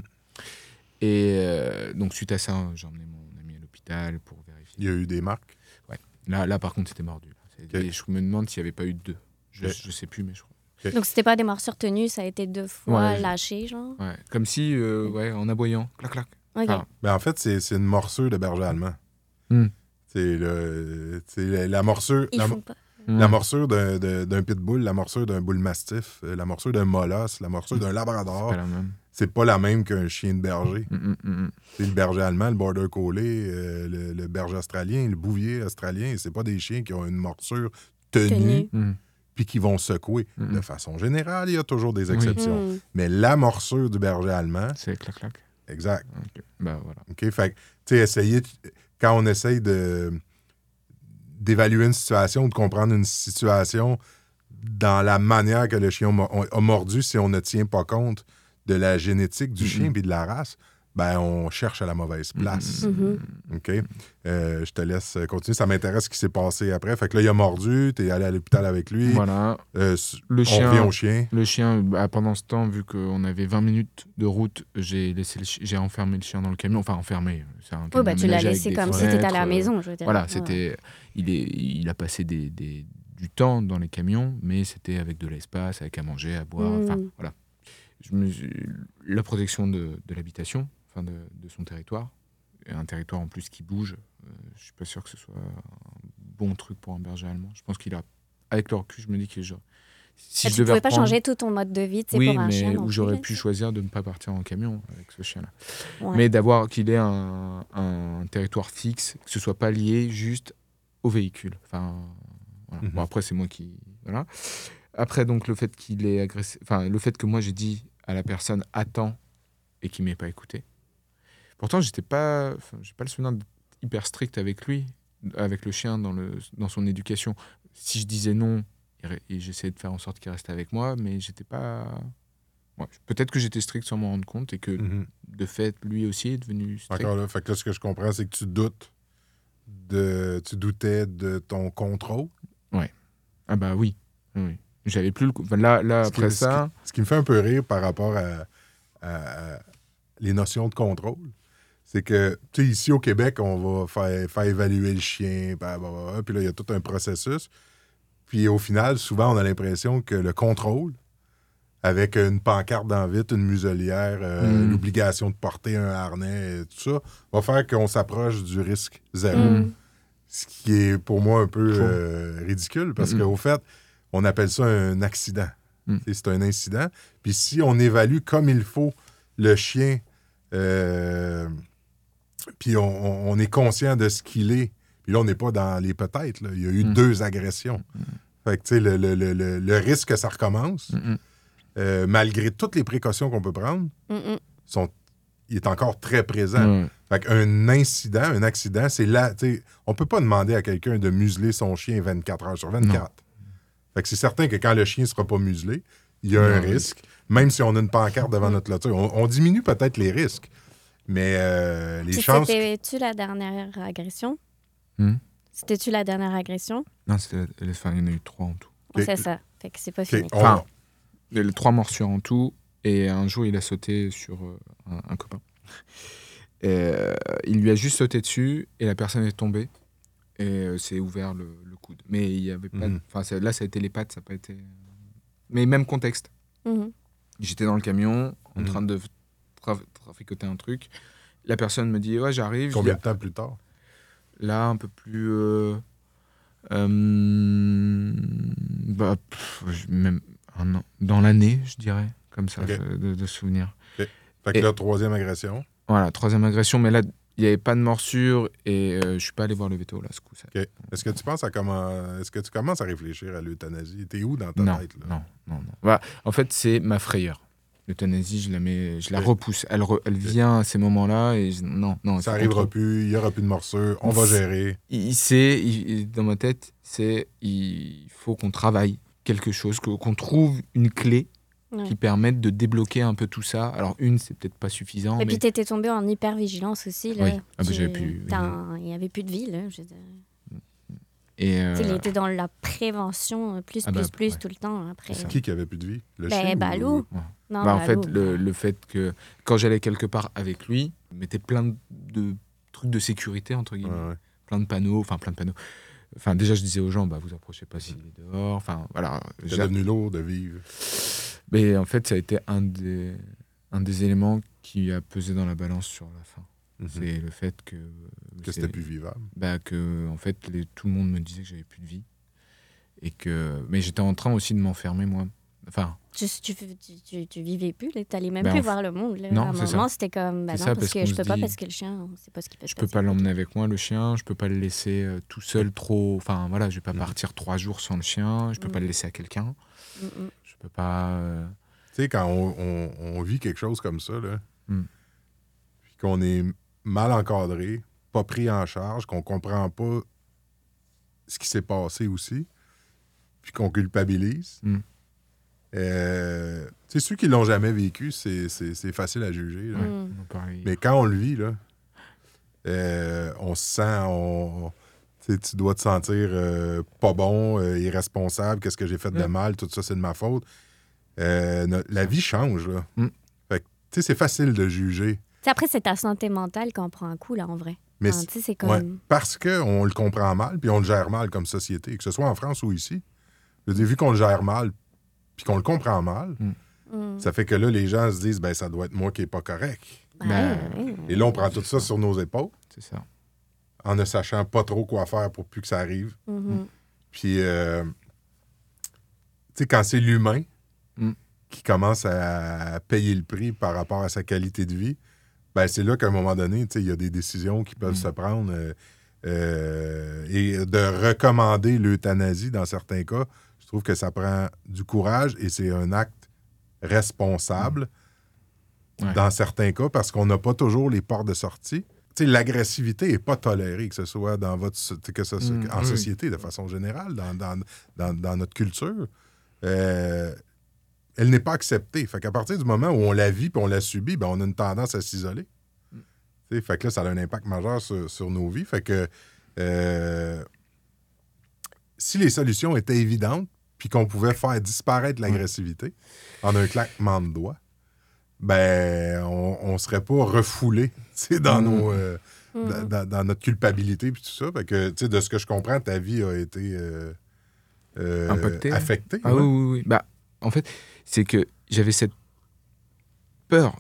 Et euh, donc, suite à ça, j'ai emmené mon ami à l'hôpital pour vérifier. Il y a eu des marques. Là, là par contre, c'était mordu. là. C'est- Ok. et je me demande s'il n'y avait pas eu deux. Je, Ok. je sais plus, mais je crois. Donc, c'était pas des morsures tenues, ça a été deux fois Ouais, je- lâché, genre. Ouais. Comme si, euh, ouais, en aboyant, clac, clac. OK. Ah. Ben, en fait, c'est c'est une morsure de berger allemand. Hmm. C'est le, c'est la, la morsure. Ils La, font pas. la morsure d'un de- d'un pitbull, la morsure d'un bull mastiff, euh, la morsure d'un molosse, la morsure d'un C'est labrador, pas la même. c'est pas la même qu'un chien de berger. Mm, mm, mm, mm. C'est le berger allemand, le border collie, euh, le, le berger australien, le bouvier australien. C'est pas des chiens qui ont une morsure tenue Tenue. Mm, puis qui vont secouer. Mhm. De façon générale, il y a toujours des Oui. exceptions. Hmm. Mais la morsure du berger allemand, C'est clac, clac. exact. Ok. Bah voilà. OK? Fait que, tu sais, essayer, de- quand on essaye de d'évaluer une situation, de comprendre une situation dans la manière que le chien mo- a mordu, si on ne tient pas compte de la génétique du Mm-hmm. chien puis de la race, ben on cherche à la mauvaise place. Mhm. OK? Euh, je te laisse continuer. Ça m'intéresse ce qui s'est passé après. Fait que là, il a mordu, t'es allé à l'hôpital avec lui. Voilà. Euh, Le on chien- revient au chien. Le chien, bah, pendant ce temps, vu qu'on avait vingt minutes de route, j'ai laissé le chi- j'ai enfermé le chien dans le camion. Enfin, enfermé. C'est un Oui, camion bah, tu l'as aménagé avec laissé des comme si t'étais à la fenêtres, euh, maison, je veux dire. Voilà, Ouais. c'était. Il, est, il a passé des, des- du temps dans les camions, mais c'était avec de l'espace, avec à manger, à boire. Enfin, Mm. voilà. Je me suis- la protection de, de l'habitation, enfin de, de son territoire, et un territoire en plus qui bouge, euh, je suis pas sûr que ce soit un bon truc pour un berger allemand. Je pense qu'il a. Avec le recul, je me dis que je, si Ah, je tu devais pouvais pas reprendre- changer tout ton mode de vie, tu sais, oui, pour un mais chien non où plus, j'aurais là, pu tu sais. choisir de ne pas partir en camion avec ce chien-là. Ouais. Mais d'avoir qu'il ait un, un territoire fixe, que ce soit pas lié juste au véhicule. Enfin, voilà. Mhm. Bon, après, c'est moi qui. Voilà. Après, donc, le fait qu'il ait agressé. Enfin, le fait que moi, j'ai dit à la personne attends et qu'il m'ait pas écouté. Pourtant, j'étais pas. Enfin, j'ai pas le souvenir d'être hyper strict avec lui, avec le chien dans, le, dans son éducation. Si je disais non, il re- et j'essayais de faire en sorte qu'il reste avec moi, mais j'étais pas. Ouais, peut-être que j'étais strict sans m'en rendre compte et que Mhm. de fait, lui aussi est devenu strict. Encore là, fait que là, ce que je comprends, c'est que tu doutes de. Tu doutais de ton contrôle. Ah bah oui, oui. J'avais plus le coup. Enfin, là, là Ce qui- après ce ça, Ce qui me fait un peu rire par rapport à, à- à les notions de contrôle, c'est que, tu sais, ici au Québec, on va faire, faire évaluer le chien, bah, bah, bah, puis là, il y a tout un processus. Puis au final, souvent, on a l'impression que le contrôle, avec une pancarte dans vite, une muselière, euh, Mm. l'obligation de porter un harnais, et tout ça, va faire qu'on s'approche du risque zéro. Mm. Ce qui est pour moi un peu Faux. euh, ridicule, parce Mm-mm. qu'au fait, on appelle ça un accident. Mm. Tu sais, c'est un incident. Puis si on évalue comme il faut le chien, euh, puis on, on- on est conscient de ce qu'il est, puis là, on n'est pas dans les peut-être. là. Il y a eu Mm. deux agressions. Fait que, tu sais, le, le- le- le- le risque que ça recommence, Mm-mm. euh, malgré toutes les précautions qu'on peut prendre, Mm, mm. sont, il est encore très présent. Ouais. Fait qu'un incident, un accident, c'est là. tu sais, On peut pas demander à quelqu'un de museler son chien vingt-quatre heures sur vingt-quatre. Fait que c'est certain que quand le chien sera pas muselé, il y a Il y a un un risque. Même si on a une pancarte devant Mm. notre clôture. On, on diminue peut-être les risques. Mais euh, les Puis chances. C'était-tu la dernière agression? Hmm? C'était-tu la dernière agression? Non, c'était, enfin, il y en a eu trois en tout. Ok. C'est ça. Fait que c'est pas Ok, fini. on- Enfin, il y a eu trois morsures en tout. Et un jour, il a sauté sur euh, un, un copain. Et, euh, il lui a juste sauté dessus et la personne est tombée. Et euh, s'est ouvert le, le coude. Mais il y avait pas. Mhm. Enfin, ça- là, ça a été les pattes, ça n'a pas été. Mais même contexte. Mhm. J'étais dans le camion en Mhm. train de tra- traficoter un truc. La personne me dit ouais, j'arrive. Je Combien dis, de temps plus tard? Là, un peu plus. euh, euh, bah, pff, je- même un an. Dans l'année, je dirais, comme ça, Ok. je- de, de souvenir. Fait que Et- là, troisième agression. Voilà, troisième agression, mais là, il n'y avait pas de morsure et euh, je suis pas allé voir le veto là, ce coup. Ça. OK. Est-ce que tu penses à comment. Est-ce que tu commences à réfléchir à l'euthanasie? T'es où dans ta Non, tête? Là? non, non, non. Voilà. En fait, c'est ma frayeur. L'euthanasie, je la mets, je la Ok. repousse. Elle, re- elle vient à ces moments-là et je- non, non. il Ça faut arrivera qu'on trouve- plus, il n'y aura plus de morsure, on va C'est- gérer. Il, il sait, il- il- dans ma tête, c'est il faut qu'on travaille quelque chose, que- qu'on trouve une clé Ouais. qui permette de débloquer un peu tout ça. Alors une, c'est peut-être pas suffisant, Et mais puis t'étais tombé en hyper-vigilance aussi. Là. Oui. Ah bah, Tu- j'avais plus- t'as un- Il n'y avait plus de vie. Là. Je veux dire. et euh, Tu sais, Il était dans la prévention, euh, plus, Ah bah, plus, plus ouais. tout le temps. Après. C'est ça. Qui qui avait plus de vie? Le Ben, chien? ou- Balou. Ouais. Non, Bah, en Balou, fait, le, ouais. le fait que quand j'allais quelque part avec lui, il mettait plein de, de trucs de sécurité, entre guillemets. Ouais, ouais. Plein de panneaux, enfin plein de panneaux. Enfin, déjà, je disais aux gens, bah, vous approchez pas s'il est dehors. Enfin, voilà. C'est J'ai- devenu lourd de vivre. Mais en fait, ça a été un des, un des éléments qui a pesé dans la balance sur la fin. Mhm. C'est le fait que. Que c'est- c'était plus vivable. bah, que en fait, les- tout le monde me disait que j'avais plus de vie. Et que, mais j'étais en train aussi de m'enfermer, moi. Enfin, Tu, tu, tu, tu, tu vivais plus, tu n'allais même Ben, plus en voir le monde. Là. non, à un c'est moment, ça. c'était comme, bah C'est non, ça, parce, parce que qu'on je se peux pas, dit, parce que le chien, on ne sait pas ce qu'il peut je se peux passer. pas l'emmener avec moi, le chien. Je peux pas le laisser euh, tout seul trop. Enfin, voilà, je vais pas Mhm. partir trois jours sans le chien. Je peux Mhm. pas le laisser à quelqu'un. Mm, mm. Je peux pas. euh, Tu sais, quand on, on- on vit quelque chose comme ça, là, Mm. puis qu'on est mal encadré, pas pris en charge, qu'on comprend pas ce qui s'est passé aussi, puis qu'on culpabilise, Mm. Euh, tu sais, ceux qui l'ont jamais vécu, c'est, c'est, c'est facile à juger. Là. Mm. On en parlait hier. Mais quand on le vit, là, euh, on se sent... On, tu sais, tu dois te sentir euh, pas bon, euh, irresponsable, qu'est-ce que j'ai fait de Ouais. mal, tout ça, c'est de ma faute. Euh, no- la vie change, là. Mm. Fait que, tu sais, c'est facile de juger. T'sais, après, c'est ta santé mentale qui en prend un coup, là, en vrai. Mais Enfin, tu sais, c'est comme... Ouais, parce qu'on le comprend mal, puis on le gère mal comme société, que ce soit en France ou ici. Je veux dire, vu qu'on le gère mal, puis qu'on le comprend mal, Mm. ça fait que là, les gens se disent, ben ça doit être moi qui n'est pas correct. Ouais, Ben, ouais. Et là, on prend tout ça sur nos épaules, C'est ça. en ne sachant pas trop quoi faire pour plus que ça arrive. Mhm. Puis, euh, tu sais, quand c'est l'humain Mm. qui commence à payer le prix par rapport à sa qualité de vie, ben c'est là qu'à un moment donné, tu sais, il y a des décisions qui peuvent Mm. se prendre. euh, euh, et de recommander l'euthanasie dans certains cas, je trouve que ça prend du courage et c'est un acte responsable Ouais. dans certains cas parce qu'on n'a pas toujours les portes de sortie. Tu sais, l'agressivité n'est pas tolérée, que ce soit dans votre so- que ce soit Mm, en oui. société de façon générale, dans, dans, dans, dans notre culture. Euh, elle n'est pas acceptée. Fait qu'à partir du moment où on la vit et on la subit, ben, on a une tendance à s'isoler. Mm. Tu sais, fait que là, ça a un impact majeur sur, sur nos vies. Fait que euh, si les solutions étaient évidentes puis qu'on pouvait faire disparaître l'agressivité en un claquement de doigts, ben, on ne serait pas refoulé tu sais, dans, Mm. nos, euh, Mhm. dans, dans- dans notre culpabilité puis tout ça. Fait que, tu sais, de ce que je comprends, ta vie a été euh, euh, Impactée, hein. affectée. Ah ouais. oui, oui, oui. Bah, en fait, c'est que j'avais cette peur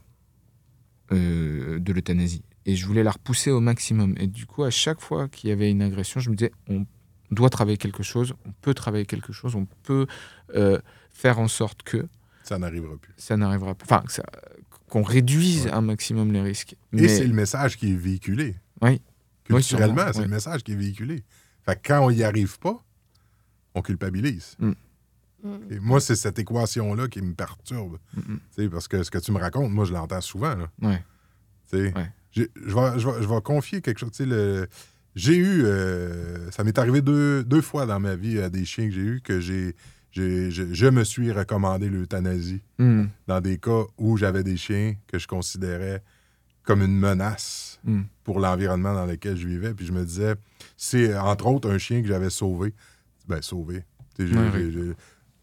euh, de l'euthanasie. Et je voulais la repousser au maximum. Et du coup, à chaque fois qu'il y avait une agression, je me disais, on doit travailler quelque chose, on peut travailler quelque chose, on peut euh, faire en sorte que Ça n'arrivera plus. ça n'arrivera pas. Enfin, que ça- qu'on réduise Ouais. un maximum les risques. Et Mais c'est le message qui est véhiculé. Oui. Culturellement, Oui, sûrement, c'est oui. le message qui est véhiculé. Fait que quand on n'y arrive pas, on culpabilise. Mhm. Et moi, c'est cette équation-là qui me perturbe. Mm, mm. Tu sais, parce que ce que tu me racontes, moi, je l'entends souvent. Là. Ouais. Tu sais, Ouais. j'ai- Je vais, je vais- je vais confier quelque chose. Tu sais, le- J'ai eu... euh, ça m'est arrivé deux, deux fois dans ma vie à des chiens que j'ai eus que j'ai, j'ai- je, je me suis recommandé l'euthanasie Mm, dans des cas où j'avais des chiens que je considérais comme une menace mm. pour l'environnement dans lequel je vivais. Puis je me disais, c'est entre autres un chien que j'avais sauvé. Ben, sauvé. Tu sais, j'ai- Ouais, j'ai- oui. j'ai-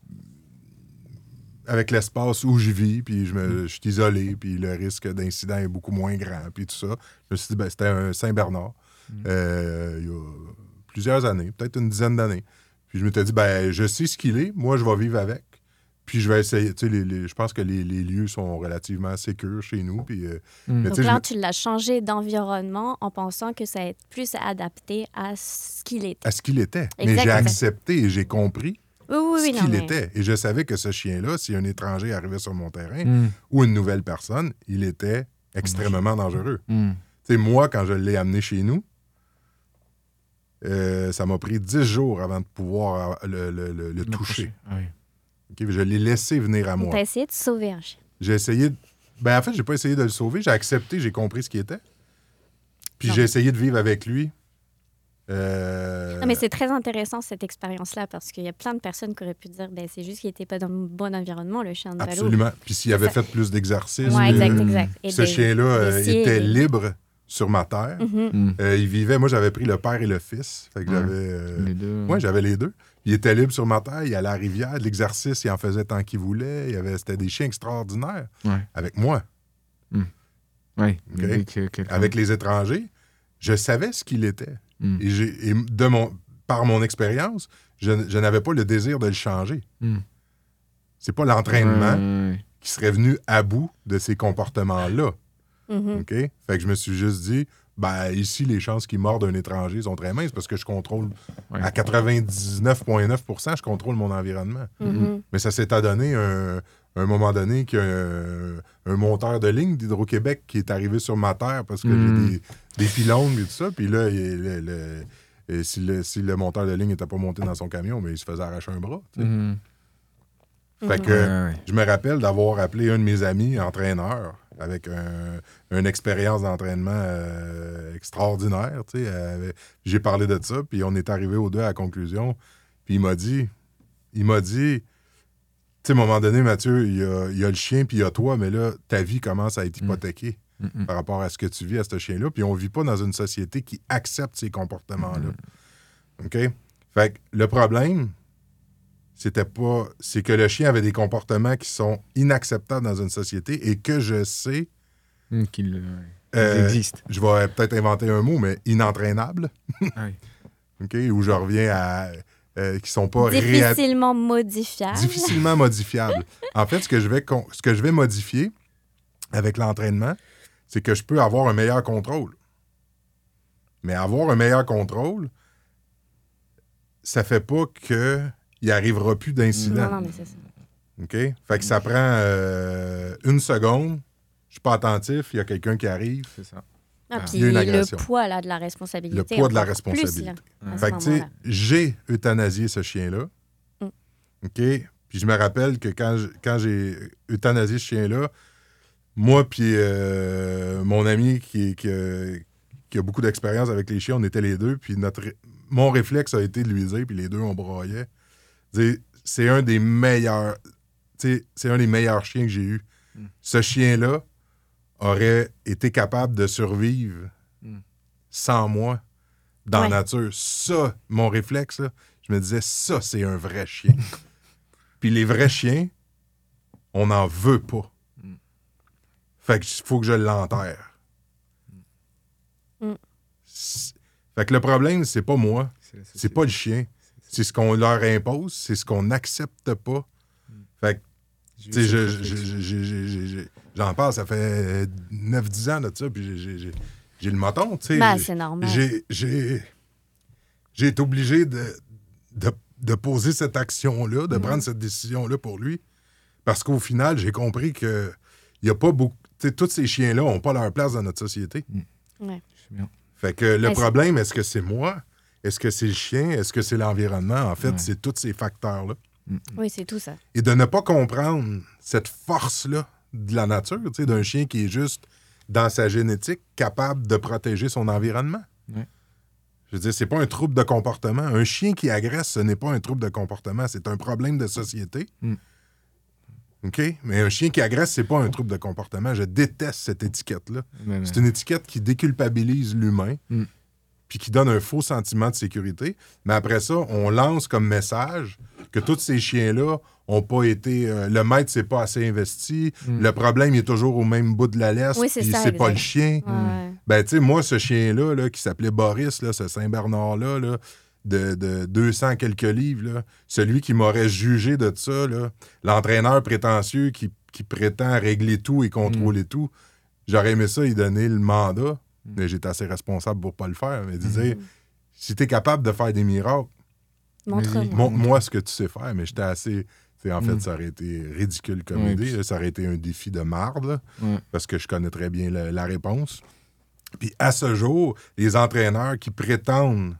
Avec l'espace où je vis, puis je, me, je suis isolé, puis le risque d'incident est beaucoup moins grand, puis tout ça. Je me suis dit, ben, c'était un Saint-Bernard, Mm. euh, il y a plusieurs années, peut-être une dizaine d'années. Puis je m'étais dit, ben, je sais ce qu'il est, moi, je vais vivre avec. Puis je vais essayer, tu sais, les- les- je pense que les, les lieux sont relativement sécures chez nous, puis... euh, Mm. mais Donc tu sais, je là, me- tu l'as changé d'environnement en pensant que ça va être plus adapté à ce qu'il était. à ce qu'il était. Mais Exact, j'ai exact. accepté et j'ai compris Oui, oui, ce oui, non, qu'il mais... était. Et je savais que ce chien-là, si un étranger arrivait sur mon terrain Mm. ou une nouvelle personne, il était extrêmement dangereux. Mm. Tu sais, moi, quand je l'ai amené chez nous, euh, ça m'a pris dix jours avant de pouvoir euh, le, le- le- le toucher. Ah oui. OK? Je l'ai laissé venir à Donc, moi. t'as essayé de sauver un chien. J'ai essayé de... Ben, en fait, j'ai pas essayé de le sauver. J'ai accepté, j'ai compris ce qu'il était. Puis Non. j'ai essayé de vivre avec lui. Euh, Non, mais c'est très intéressant, cette expérience-là, parce qu'il y a plein de personnes qui auraient pu dire ben, c'est juste qu'il n'était pas dans le bon environnement, le chien de Balou. Absolument. Puis s'il avait C'est ça. fait plus d'exercices, Oui, euh, exact, exact. Et ce des- chien-là euh, d'essayer était de- libre sur ma terre. Mhm. Mm. Euh, il vivait, moi j'avais pris le père et le fils. Fait que Ouais. j'avais. euh, Les deux. ouais, j'avais les deux. Il était libre sur ma terre, il allait à la rivière, de l'exercice, il en faisait tant qu'il voulait. Il y avait, c'était des chiens extraordinaires. Ouais. Avec moi, Ouais. Ok. Avec, euh, quelqu'un. avec les étrangers, je savais ce qu'il était. Mm. Et, j'ai, et de mon, par mon expérience, je, je n'avais pas le désir de le changer. Mm. C'est pas l'entraînement Ouais, ouais, qui serait venu à bout de ces comportements-là. Mhm. OK? Fait que je me suis juste dit, ben ici, les chances qu'il morde un étranger sont très minces parce que je contrôle, ouais. à quatre-vingt-dix-neuf virgule neuf pour cent, je contrôle mon environnement. Mhm. Mais ça s'est adonné un, un moment donné qu'il y a un, un monteur de ligne d'Hydro-Québec qui est arrivé sur ma terre parce que Mm. j'ai des, des pylônes et tout ça. Puis là, il- le- le- et si, le, si le monteur de ligne n'était pas monté dans son camion, mais il se faisait arracher un bras. tu sais. Mm. Fait Mhm. que Ouais, ouais. je me rappelle d'avoir appelé un de mes amis entraîneur avec un- une expérience d'entraînement euh, extraordinaire. tu sais. Euh, j'ai parlé de ça, puis on est arrivé aux deux à la conclusion. Puis il m'a dit, il m'a dit, sais, à un moment donné, Mathieu, il y a, il y a le chien, puis il y a toi, mais là, ta vie commence à être hypothéquée Mm, mm. par rapport à ce que tu vis à ce chien-là. Puis on vit pas dans une société qui accepte ces comportements-là. OK? Fait que le problème, c'était pas... C'est que le chien avait des comportements qui sont inacceptables dans une société et que je sais... Mm, Qu'il euh, euh, qu'il existe. Je vais peut-être inventer un mot, mais inentraînables. Ah oui. OK? Où je reviens à... Euh, qui sont pas réa- Difficilement modifiable. difficilement modifiables. En fait, ce que je vais, con- ce que je vais modifier avec l'entraînement, c'est que je peux avoir un meilleur contrôle. Mais avoir un meilleur contrôle, ça fait pas qu'il n'y arrivera plus d'incidents. Non, non, mais c'est ça. OK? Fait que ça prend euh, une seconde, je suis pas attentif, il y a quelqu'un qui arrive. C'est ça. Ah, Ah. puis Il y a une le agression. poids là, de la responsabilité. Le poids de la encore responsabilité. Plus, là, à ce Fait que, tu sais, moment-là. j'ai euthanasié ce chien-là. Mm. OK? Puis je me rappelle que quand, je- quand j'ai euthanasié ce chien-là, moi puis euh, mon ami qui, qui, a- qui a beaucoup d'expérience avec les chiens, on était les deux. Puis notre, ré- mon réflexe a été de lui dire, puis les deux, on broyait. Dire, c'est un des meilleurs... tu sais, c'est un des meilleurs chiens que j'ai eu. Mm. Ce chien-là aurait été capable de survivre Mm. sans moi dans Ouais. la nature. Ça, mon réflexe, là, je me disais, ça, c'est un vrai chien. Puis les vrais chiens, on n'en veut pas. Mm. Fait que faut que je l'enterre. Mm. C'est- Fait que le problème, c'est pas moi, C'est la c'est société. pas le chien. C'est ce qu'on leur impose, c'est ce qu'on n'accepte pas. Fait que J'ai eu tu sais, cette je- je- réflexion. je- je- je- je- je- j'en parle, ça fait neuf dix ans de ça, puis j'ai- j'ai- j'ai j'ai le moton, tu sais. Ben, J'ai- c'est normal. j'ai- J'ai j'ai été obligé de, de, de poser cette action-là, de Mhm. prendre cette décision-là pour lui, parce qu'au final, j'ai compris que il y a pas beaucoup... Tu sais, tous ces chiens-là n'ont pas leur place dans notre société. Ouais. C'est bien. Fait que le Mais c'est- problème, est-ce que c'est moi? Est-ce que c'est le chien? Est-ce que c'est l'environnement? En fait, Ouais. c'est tous ces facteurs-là. Oui, c'est tout ça. Et de ne pas comprendre cette force-là de la nature, tu sais, d'un chien qui est juste, dans sa génétique, capable de protéger son environnement. Ouais. Je veux dire, c'est pas un trouble de comportement. Un chien qui agresse, ce n'est pas un trouble de comportement, c'est un problème de société. Mm. OK? Mais un chien qui agresse, c'est pas un trouble de comportement. Je déteste cette étiquette-là. Même, C'est une étiquette qui déculpabilise l'humain, Mm. puis qui donne un faux sentiment de sécurité. Mais après ça, on lance comme message que tous ces chiens-là ont pas été... euh, le maître s'est pas assez investi. Mm. Le problème il est toujours au même bout de la laisse, Oui, c'est puis ça, c'est pas le exact. chien. Ouais. Ben, tu sais, moi, ce chien-là, là, qui s'appelait Boris, là, ce Saint-Bernard-là, là, de, de deux cents quelques livres, là, celui qui m'aurait jugé de ça, là, l'entraîneur prétentieux qui, qui prétend régler tout et contrôler tout, j'aurais aimé ça, il donner le mandat, mais j'étais assez responsable pour pas le faire. Mais disait, si t'es capable de faire des miracles, Montre-moi. Vas-y. montre-moi ce que tu sais faire. Mais j'étais assez... tu sais, en fait, Mm. ça aurait été ridicule comme Ouais, idée. puis- là. Ça aurait été un défi de marde, là, Ouais. parce que je connais très bien la, la réponse. Puis à ce jour, les entraîneurs qui prétendent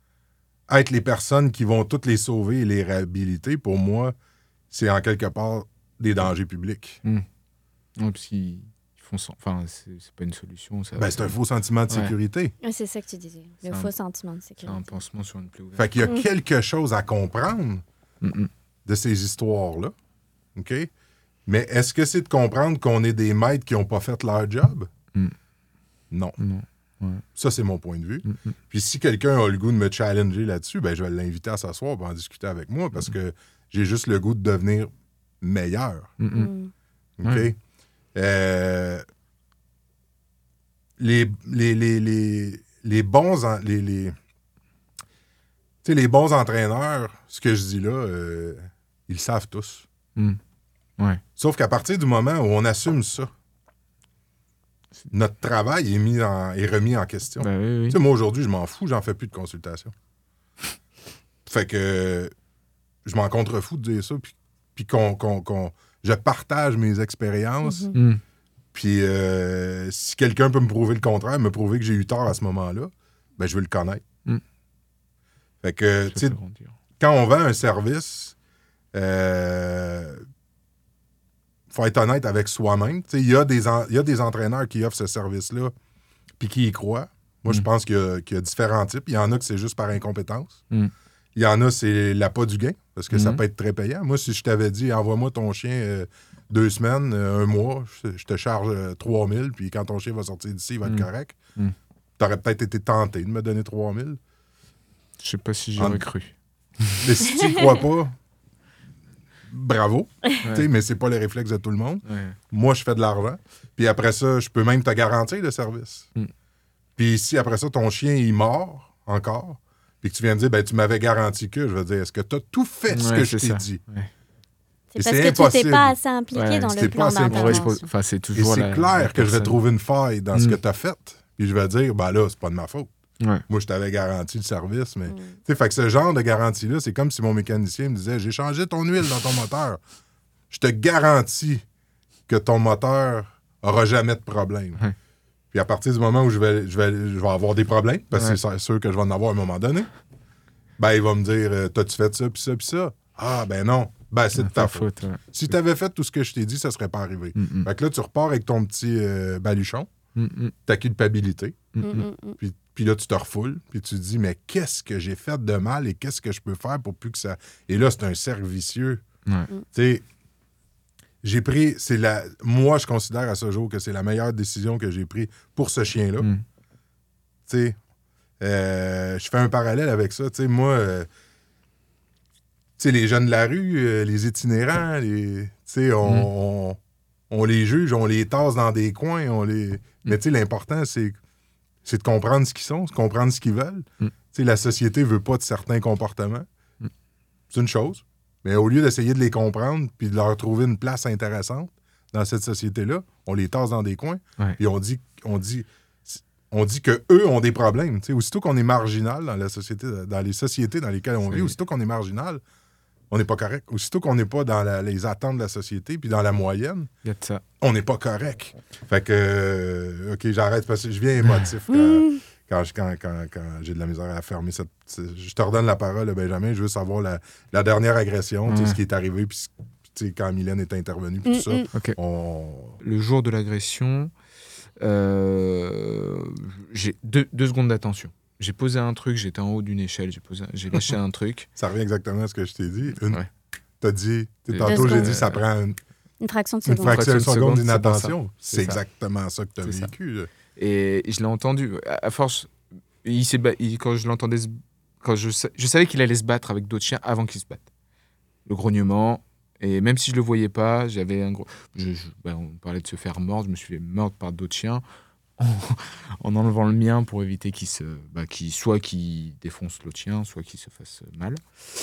être les personnes qui vont toutes les sauver et les réhabiliter, pour moi, c'est en quelque part des dangers publics. Ouais, parce qu'ils ils font sans- Enfin, c'est c'est pas une solution. Ça, Ben, c'est un faux sentiment de Ouais. sécurité. Ouais, c'est ça que tu disais. Le C'est un- faux sentiment de C'est un sécurité. pansement sur une plaie ouverte. Fait qu'il y a Mm. quelque chose à comprendre Mm, mm. de ces histoires-là. OK? Mais est-ce que c'est de comprendre qu'on est des maîtres qui n'ont pas fait leur job? Mm. Non. Non. Ça, c'est mon point de vue. Mm, mm. Puis si quelqu'un a le goût de me challenger là-dessus, ben, je vais l'inviter à s'asseoir pour en discuter avec moi parce que j'ai juste le goût de devenir meilleur. Mm, mm. Mm. OK? Ouais. Euh, les, les, les, les, les bons... en- les, les, tu sais, les bons entraîneurs, ce que je dis là, euh, ils le savent tous. Mm. Ouais. Sauf qu'à partir du moment où on assume ça, notre travail est, mis en, est remis en question. Bah oui, oui. Tu sais, moi, aujourd'hui, je m'en fous, j'en fais plus de consultation. Fait que je m'en contrefous de dire ça, puis, puis qu'on, qu'on, qu'on- je partage mes expériences, Mhm. Mm. puis euh, si quelqu'un peut me prouver le contraire, me prouver que j'ai eu tort à ce moment-là, ben je veux le connaître. Mm. Fait que, Ça tu sais, fait grandir. quand on vend un service, euh, faut être honnête avec soi-même. Tu sais, Il y, a des en- il y a des entraîneurs qui offrent ce service-là puis qui y croient. Moi, je Mm. pense qu'il y, a, qu'il y a différents types. Il y en a que c'est juste par incompétence. Mm. Il Il y en a, c'est l'appât du gain, parce que ça Mhm. peut être très payant. Moi, si je t'avais dit, envoie-moi ton chien euh, deux semaines, euh, un mois, je, je te charge euh, trois mille, puis quand ton chien va sortir d'ici, il va être Mhm. correct. Mhm. T'aurais peut-être été tenté de me donner trois mille. Je sais pas si j'aurais En- cru. Mais si tu y crois pas, bravo. Ouais. Tu sais, mais c'est pas le réflexe de tout le monde. Ouais. Moi, je fais de l'argent. Puis après ça, je peux même te garantir le service. Mm. Puis si après ça, ton chien, il mord encore, puis que tu viens de dire, ben, tu m'avais garanti que, je veux dire, est-ce que tu as tout fait ce Ouais, que je c'est t'ai ça. dit? Ouais. Et C'est c'est parce que tu impossible. t'es pas assez impliqué Ouais, dans c'était le pas plan assez impliqué. Pour vrai, je d'intervention. pense- enfin, c'est Et toujours c'est la- clair la que je vais personne. trouver une faille dans ce Mm. que tu as fait. Puis je vais dire, ben là, c'est pas de ma faute. Ouais. Moi, je t'avais garanti le service, mais... Mm. Tu sais, fait que ce genre de garantie-là, c'est comme si mon mécanicien me disait, j'ai changé ton huile dans ton moteur. Je te garantis que ton moteur aura jamais de problème. Ouais. Puis à partir du moment où je vais, je vais, je vais avoir des problèmes, parce que Ouais. c'est sûr que je vais en avoir à un moment donné, ben il va me dire, euh, t'as-tu fait ça, puis ça, puis ça? Ah, ben non. Ben, c'est de ta faute. ouais. Si t'avais fait tout ce que je t'ai dit, ça serait pas arrivé. Mm, mm. Fait que là, tu repars avec ton petit euh, baluchon, Mm, mm, ta culpabilité, mm, Mm, mm. mm, mm. puis, puis là, tu te refoules, puis tu te dis, mais qu'est-ce que j'ai fait de mal et qu'est-ce que je peux faire pour plus que ça... Et là, c'est un cercle vicieux. Ouais. Tu sais, j'ai pris... c'est la Moi, je considère à ce jour que c'est la meilleure décision que j'ai prise pour ce chien-là. Mm. Tu sais, euh, je fais un parallèle avec ça. Tu sais, moi, euh, tu sais, les jeunes de la rue, euh, les itinérants, les, tu sais, on, on, on les juge, on les tasse dans des coins, on les... Mais tu sais, l'important, c'est, c'est de comprendre ce qu'ils sont, de comprendre ce qu'ils veulent. Mm. Tu sais, la société veut pas de certains comportements. Mm. C'est une chose. Mais au lieu d'essayer de les comprendre puis de leur trouver une place intéressante dans cette société-là, on les tasse dans des coins. Ouais. Et on dit, on dit, on dit que eux ont des problèmes. Tu sais, aussitôt qu'on est marginal dans la société, dans les sociétés dans lesquelles on C'est- vit, aussitôt qu'on est marginal, on n'est pas correct. Aussitôt qu'on n'est pas dans la- les attentes de la société puis dans la moyenne, Il y a de ça. on n'est pas correct. Fait que, euh, OK, j'arrête parce que je viens émotif quand, Mm. quand, je- quand, quand, quand j'ai de la misère à fermer cette... Je te redonne la parole, Benjamin. Je veux savoir la, la dernière agression, tu sais, Ouais. ce qui est arrivé, puis tu sais, quand Mylène est intervenue, puis Mm, tout ça. mm. Ok. On... Le jour de l'agression, euh, j'ai deux, deux secondes d'attention. J'ai posé un truc, j'étais en haut d'une échelle, j'ai, posé, j'ai lâché un truc. Ça revient exactement à ce que je t'ai dit. Une... Ouais. T'as dit... t'es- Deux Tantôt, j'ai secondes. dit, ça prend une, Une fraction de une seconde. fraction de Fraction de seconde seconde, c'est pour ça. d'inattention. C'est, C'est ça. exactement ça que tu as C'est ça. vécu. là. Et je l'ai entendu. À à force, il s'est ba- il- quand je l'entendais, se- quand je, sa- je savais qu'il allait se battre avec d'autres chiens avant qu'il se batte. Le grognement. Et même si je le voyais pas, j'avais un gros. je- je- ben, on parlait de se faire mordre. Je me suis fait mordre par d'autres chiens en, en enlevant le mien pour éviter qu'il se, bah, qu'il, soit qu'il défonce l'autre chien, soit qu'il se fasse mal.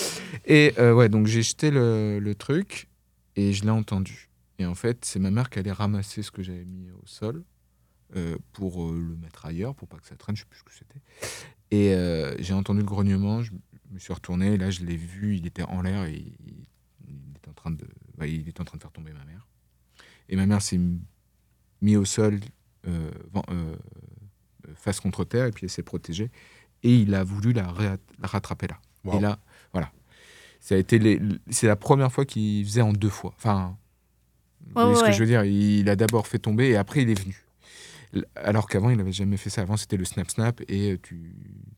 Et euh, ouais, donc j'ai jeté le, le truc et je l'ai entendu. Et en fait, c'est ma mère qui allait ramasser ce que j'avais mis au sol. Euh, pour euh, le mettre ailleurs, pour pas que ça traîne, je sais plus ce que c'était. Et euh, j'ai entendu le grognement, je me suis retourné, et là je l'ai vu, il était en l'air et il, il était en train de, ouais, il était en train de faire tomber ma mère. Et ma mère s'est m- mise au sol, euh, ven- euh, face contre terre, et puis elle s'est protégée. Et il a voulu la, réa- la rattraper là. Wow. Et là, voilà. Ça a été les- c'est la première fois qu'il faisait en deux fois. Enfin, vous voyez Ouais, ce que ouais. je veux dire. Il a d'abord fait tomber et après il est venu. L- Alors qu'avant, il n'avait jamais fait ça. Avant, c'était le snap-snap et euh, tu,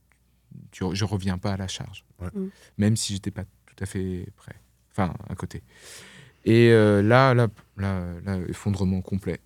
tu, je reviens pas à la charge. Ouais. Mm. Même si j'étais pas tout à fait prêt. Enfin, à côté. Et euh, là, là, là, là, effondrement complet.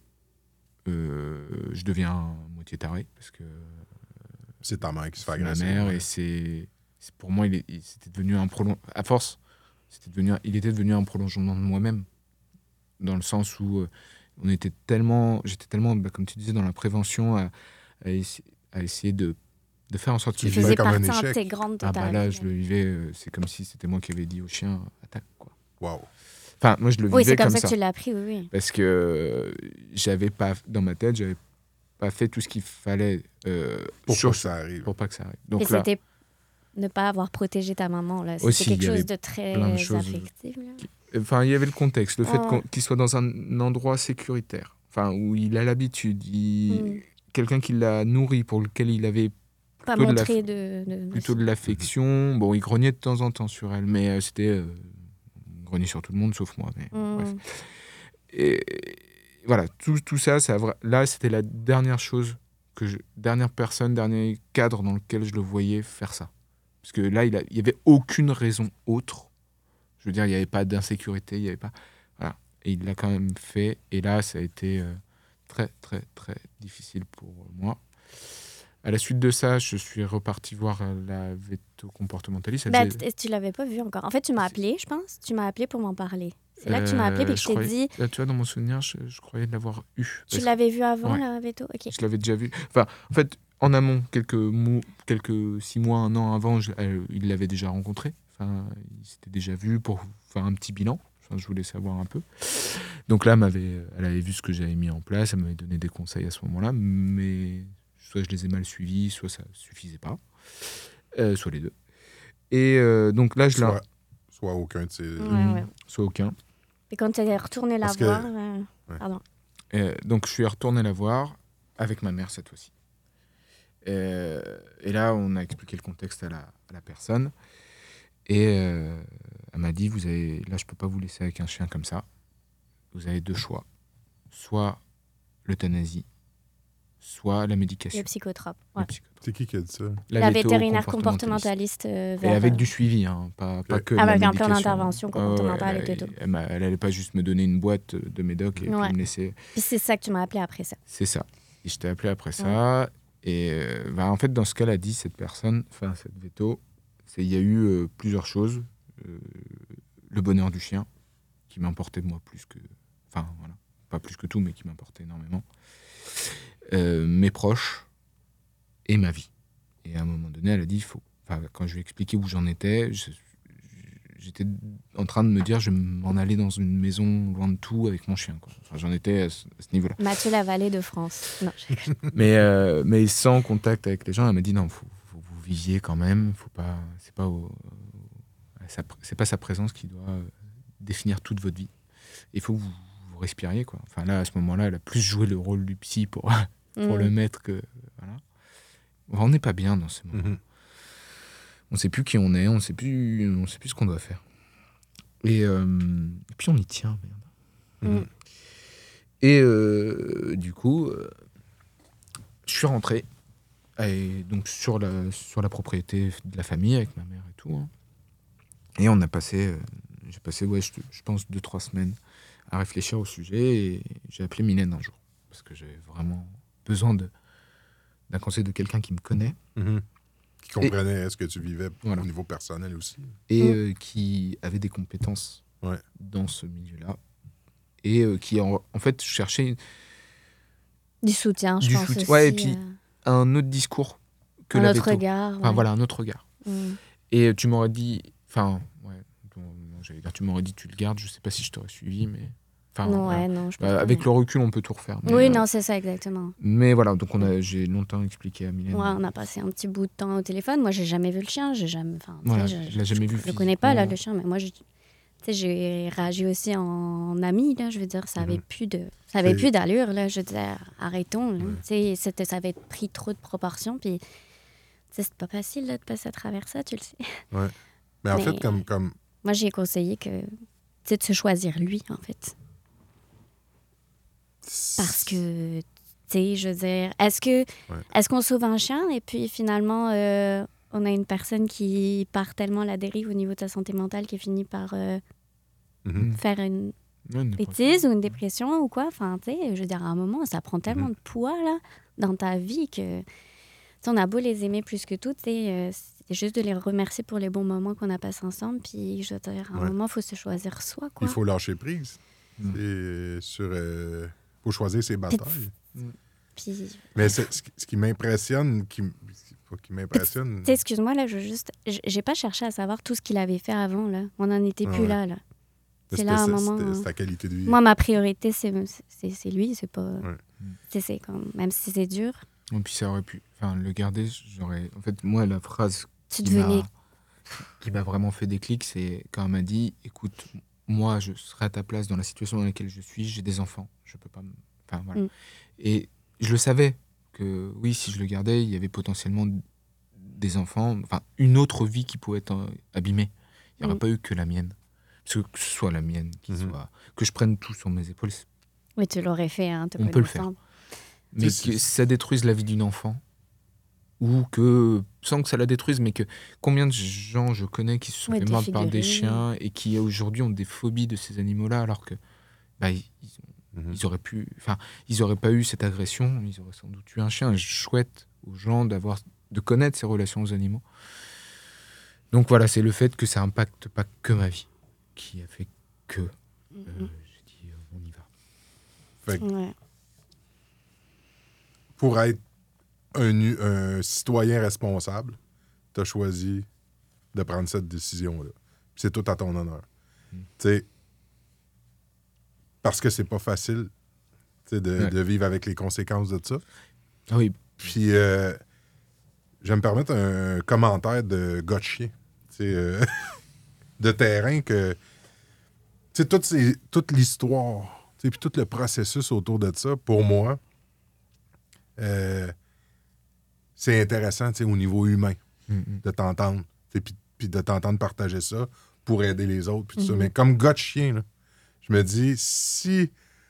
Euh, je deviens moitié taré parce que C'est ta mère qui se fait c'est ma agresser. mère ouais. et c'est, c'est pour moi, il, est- il- c'était devenu un prolong... À force, c'était devenu, il était devenu un prolongement de moi-même. Dans le sens où euh, on était tellement, j'étais tellement, bah, comme tu disais, dans la prévention à, à, essa- à essayer de, de faire en sorte Tu qu'il Tu le fasse- vivais faisais comme un partie échec. intégrante de Ah ta bah là, vie. je le vivais, euh, c'est comme si c'était moi qui avais dit au chien attaque quoi. Wow. Enfin, moi je le vivais Oui, c'est comme, comme ça, ça que tu l'as appris, oui, oui. parce que euh, j'avais pas dans ma tête, j'avais pas fait tout ce qu'il fallait euh, Pour sur- pas que ça arrive. pour pas que ça arrive. Et Donc là, c'était ne pas avoir protégé ta maman, là. C'était Aussi, il quelque y avait chose de très plein de choses. affectif, là. enfin, il y avait le contexte, le fait Ouais. qu'on- qu'il soit dans un endroit sécuritaire, enfin où il a l'habitude, il... Mm. quelqu'un qui l'a nourri, pour lequel il avait Pas plutôt de la- montrer de... de- plutôt de l'affection. Bon, il grognait de temps en temps sur elle, mais euh, c'était euh, il grognait sur tout le monde sauf moi. Mais Mm. bref. Et voilà, tout, tout ça, ça a vra- là, c'était la dernière chose que je, dernière personne, dernier cadre dans lequel je le voyais faire ça. Parce que là, il n'y avait aucune raison autre. Je veux dire, il n'y avait pas d'insécurité, il n'y avait pas... Voilà. Et il l'a quand même fait. Et là, ça a été euh, très, très, très difficile pour moi. À la suite de ça, je suis reparti voir la véto-comportementaliste. Bah, disait... t- tu l'avais pas vu encore. En fait, tu m'as appelé, je pense. Tu m'as appelé pour m'en parler. C'est là que tu m'as appelé et que je, je t'ai croyais... dit... Là, tu vois, dans mon souvenir, je, je croyais l'avoir eu. Tu l'avais vu avant, ouais. la véto? Ok. Je l'avais déjà vu. Enfin, en fait, en amont, quelques, mois, quelques six mois, un an avant, je, euh, il l'avait déjà rencontré. Enfin, il s'était déjà vu pour faire un petit bilan. Enfin, je voulais savoir un peu. Donc là, elle, m'avait, elle avait vu ce que j'avais mis en place. Elle m'avait donné des conseils à ce moment-là. Mais soit je les ai mal suivis, soit ça ne suffisait pas. Euh, soit les deux. Et euh, donc là, je soit, l'ai... Soit aucun de ces... Ouais, ouais. Soit aucun. Et quand tu es retourné la Parce que... voir... Euh... Ouais. Pardon. Et donc, je suis retourné la voir avec ma mère cette fois-ci. Et, et là, on a expliqué le contexte à la, à la personne. Et euh, elle m'a dit, vous avez, là, je ne peux pas vous laisser avec un chien comme ça. Vous avez deux choix. Soit l'euthanasie, soit la médication. Le psychotrope. Le Ouais. psychotrope. C'est qui qui a dit ça? La, la vétérinaire comportementaliste. Euh, vers... Et avec du suivi, hein, pas, pas que avec de la un plan médication. d'intervention comportementale euh, ouais, et tout. Elle n'allait pas juste me donner une boîte de médoc et ouais. puis me laisser... Puis c'est ça que tu m'as appelé après ça. C'est ça. Et je t'ai appelé après ça. Ouais. Et euh, bah, en fait, dans ce qu'elle a dit, cette personne, enfin cette véto, il y a eu euh, plusieurs choses. Euh, le bonheur du chien, qui m'importait moi plus que... Enfin, voilà. Pas plus que tout, mais qui m'importait énormément. Euh, mes proches et ma vie. Et à un moment donné, elle a dit, il faut... Enfin, quand je lui ai expliqué où j'en étais, je... j'étais en train de me dire, je vais m'en aller dans une maison loin de tout avec mon chien. Quoi. Enfin, j'en étais à ce, à ce niveau-là. Mathieu la vallée de France. Non, mais, euh, mais sans contact avec les gens, elle m'a dit, non, il faut, faut que vous viviez quand même. Faut pas, c'est pas, au, sa, c'est pas sa présence qui doit définir toute votre vie. Il faut que vous, vous respiriez. Quoi. Enfin, là, à ce moment-là, elle a plus joué le rôle du psy pour, pour mmh. le mettre que... Voilà. Enfin, on n'est pas bien dans ce moment. Mmh. On ne sait plus qui on est, on ne sait plus, on sait plus ce qu'on doit faire. Et, euh, et puis on y tient, merde. Mmh. Et euh, du coup, euh, je suis rentré et donc sur la, sur la propriété de la famille avec ma mère et tout. Hein. Et on a passé, euh, j'ai passé, ouais, je, je pense, deux, trois semaines à réfléchir au sujet. Et j'ai appelé Mylène un jour parce que j'avais vraiment besoin de, d'un conseil de quelqu'un qui me connaît. Mmh. Qui comprenait et, ce que tu vivais voilà. au niveau personnel aussi. Et mmh. euh, qui avait des compétences ouais. dans ce milieu-là. Et euh, qui, en, en fait, cherchait... Du soutien, je du pense soutien. aussi. Ouais, et puis euh... un autre discours que un la autre véto. regard. Enfin, ouais. voilà, un autre regard. Mmh. Et tu m'aurais dit... Enfin, ouais, j'allais dire, tu m'aurais dit, tu le gardes. Je sais pas si je t'aurais suivi, mais... Enfin, non, voilà. ouais, non, je pense bah, pas, avec mais... le recul, on peut tout refaire. Mais, oui, euh... non, c'est ça, exactement. Mais voilà, donc on a, j'ai longtemps expliqué à Mylène. Ouais, on a passé un petit bout de temps au téléphone. Moi, j'ai jamais vu le chien. J'ai jamais... Enfin, voilà, je, je l'ai jamais vu. Je le connais pas, là, le chien, mais moi, je... j'ai réagi aussi en ami, là, je veux dire, ça avait mm-hmm. plus de, ça avait plus d'allure, là, je veux dire, arrêtons, là, mm. c'était, ça avait pris trop de proportions, puis c'est pas facile, là, de passer à travers ça, tu le sais. Ouais. Mais en mais, fait, comme, comme... moi, j'ai conseillé que, tu sais, de se choisir lui, en fait. Parce que, tu sais, je veux dire, est-ce que, ouais. est-ce qu'on sauve un chien, et puis finalement... Euh, on a une personne qui part tellement à la dérive au niveau de sa santé mentale qui finit par euh, mm-hmm. faire une ouais, bêtise ou une dépression ou quoi. Enfin, tu sais, je veux dire, à un moment, ça prend tellement mm-hmm. de poids là, dans ta vie que on a beau les aimer plus que tout, euh, c'est juste de les remercier pour les bons moments qu'on a passés ensemble. Puis, je veux dire, à un ouais. moment, il faut se choisir soi. Quoi. Il faut lâcher prise. Mm. Il euh, faut choisir ses batailles. Mm. Puis... Mais c'est, ce qui m'impressionne, qui, qui m'impressionne... T'sais, excuse-moi, là, je juste... J'ai pas cherché à savoir tout ce qu'il avait fait avant, là. On n'en était plus ah ouais. là, là. C'est c'était, là, un c'est, moment... C'était, hein. c'est ta qualité de vie. Moi, ma priorité, c'est, c'est, c'est lui, c'est pas... Ouais. C'est, c'est comme... Même si c'est dur. Et puis ça aurait pu... Enfin, le garder, j'aurais... En fait, moi, la phrase tu qui, devenais... m'a... qui m'a vraiment fait déclic, c'est quand elle m'a dit, écoute, moi, je serai à ta place dans la situation dans laquelle je suis, j'ai des enfants, je peux pas... Me... Enfin, voilà. Mm. Et je le savais. Que oui, si je le gardais, il y avait potentiellement des enfants, enfin une autre vie qui pouvait être euh, abîmée. Il n'y aurait mmh. pas eu que la mienne. Parce que, que ce soit la mienne, mmh. soit, que je prenne tout sur mes épaules. Oui, tu l'aurais fait. Hein, on peut le faire. Mais que ça détruise la vie d'une enfant ou que, sans que ça la détruise, mais que combien de gens je connais qui se sont Ouais, fait mordre par des défigurés. chiens et qui aujourd'hui ont des phobies de ces animaux-là, alors que bah, ils, ils, Mhm. ils auraient pu, enfin, ils auraient pas eu cette agression, ils auraient sans doute tué un chien. Et je souhaite aux gens d'avoir, de connaître ces relations aux animaux. Donc voilà, c'est le fait que ça impacte pas que ma vie qui a fait que euh, Mhm. j'ai dit euh, on y va. Fait que Ouais. pour être un, u- un citoyen responsable, tu as choisi de prendre cette décision-là. Puis c'est tout à ton honneur. Mm. Tu sais, parce que c'est pas facile tu sais, de, Ouais. de vivre avec les conséquences de ça. Ah oui, Puis, euh, je vais me permettre un commentaire de gars de chien, tu sais, euh, de terrain que, tu sais, toute, ces- toute l'histoire, tu sais, puis tout le processus autour de ça, pour moi, euh, c'est intéressant, tu sais, au niveau humain, Mm, mm. de t'entendre, tu sais, puis, puis de t'entendre partager ça pour aider les autres, puis tout ça. Mhm. Mais comme gars de chien, là, je me dis, si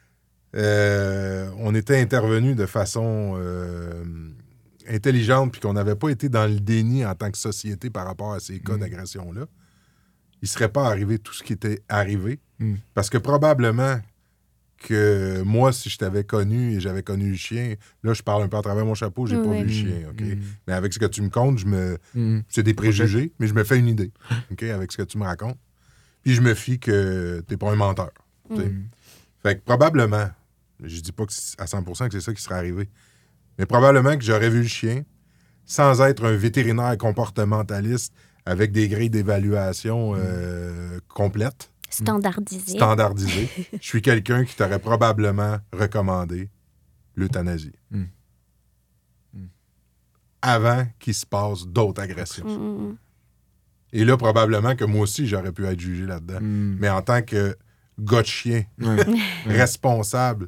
euh, on était intervenu de façon euh, intelligente, puis qu'on n'avait pas été dans le déni en tant que société par rapport à ces cas Mm. d'agression-là, il ne serait pas arrivé tout ce qui était arrivé. Mm. Parce que probablement que moi, si je t'avais connu et j'avais connu le chien, là, je parle un peu à travers mon chapeau, j'ai Oui, pas oui. vu le Mm, chien, OK? mm, Mais avec ce que tu me comptes, je me... mm. c'est des préjugés, mais je me fais une idée, OK, avec ce que tu me racontes. Puis je me fie que t'es pas un menteur. tu sais. Mhm. Fait que probablement, je dis pas que c'est à cent pour cent que c'est ça qui serait arrivé, mais probablement que j'aurais vu le chien sans être un vétérinaire comportementaliste avec des grilles d'évaluation euh, complètes, Standardisé. standardisées. Je suis quelqu'un qui t'aurait probablement recommandé l'euthanasie. Mm. Mm. Avant qu'il se passe d'autres agressions. Mhm, mhm. Et là, probablement que moi aussi, j'aurais pu être jugé là-dedans. Mm. Mais en tant que gars de chien, Ouais. responsable,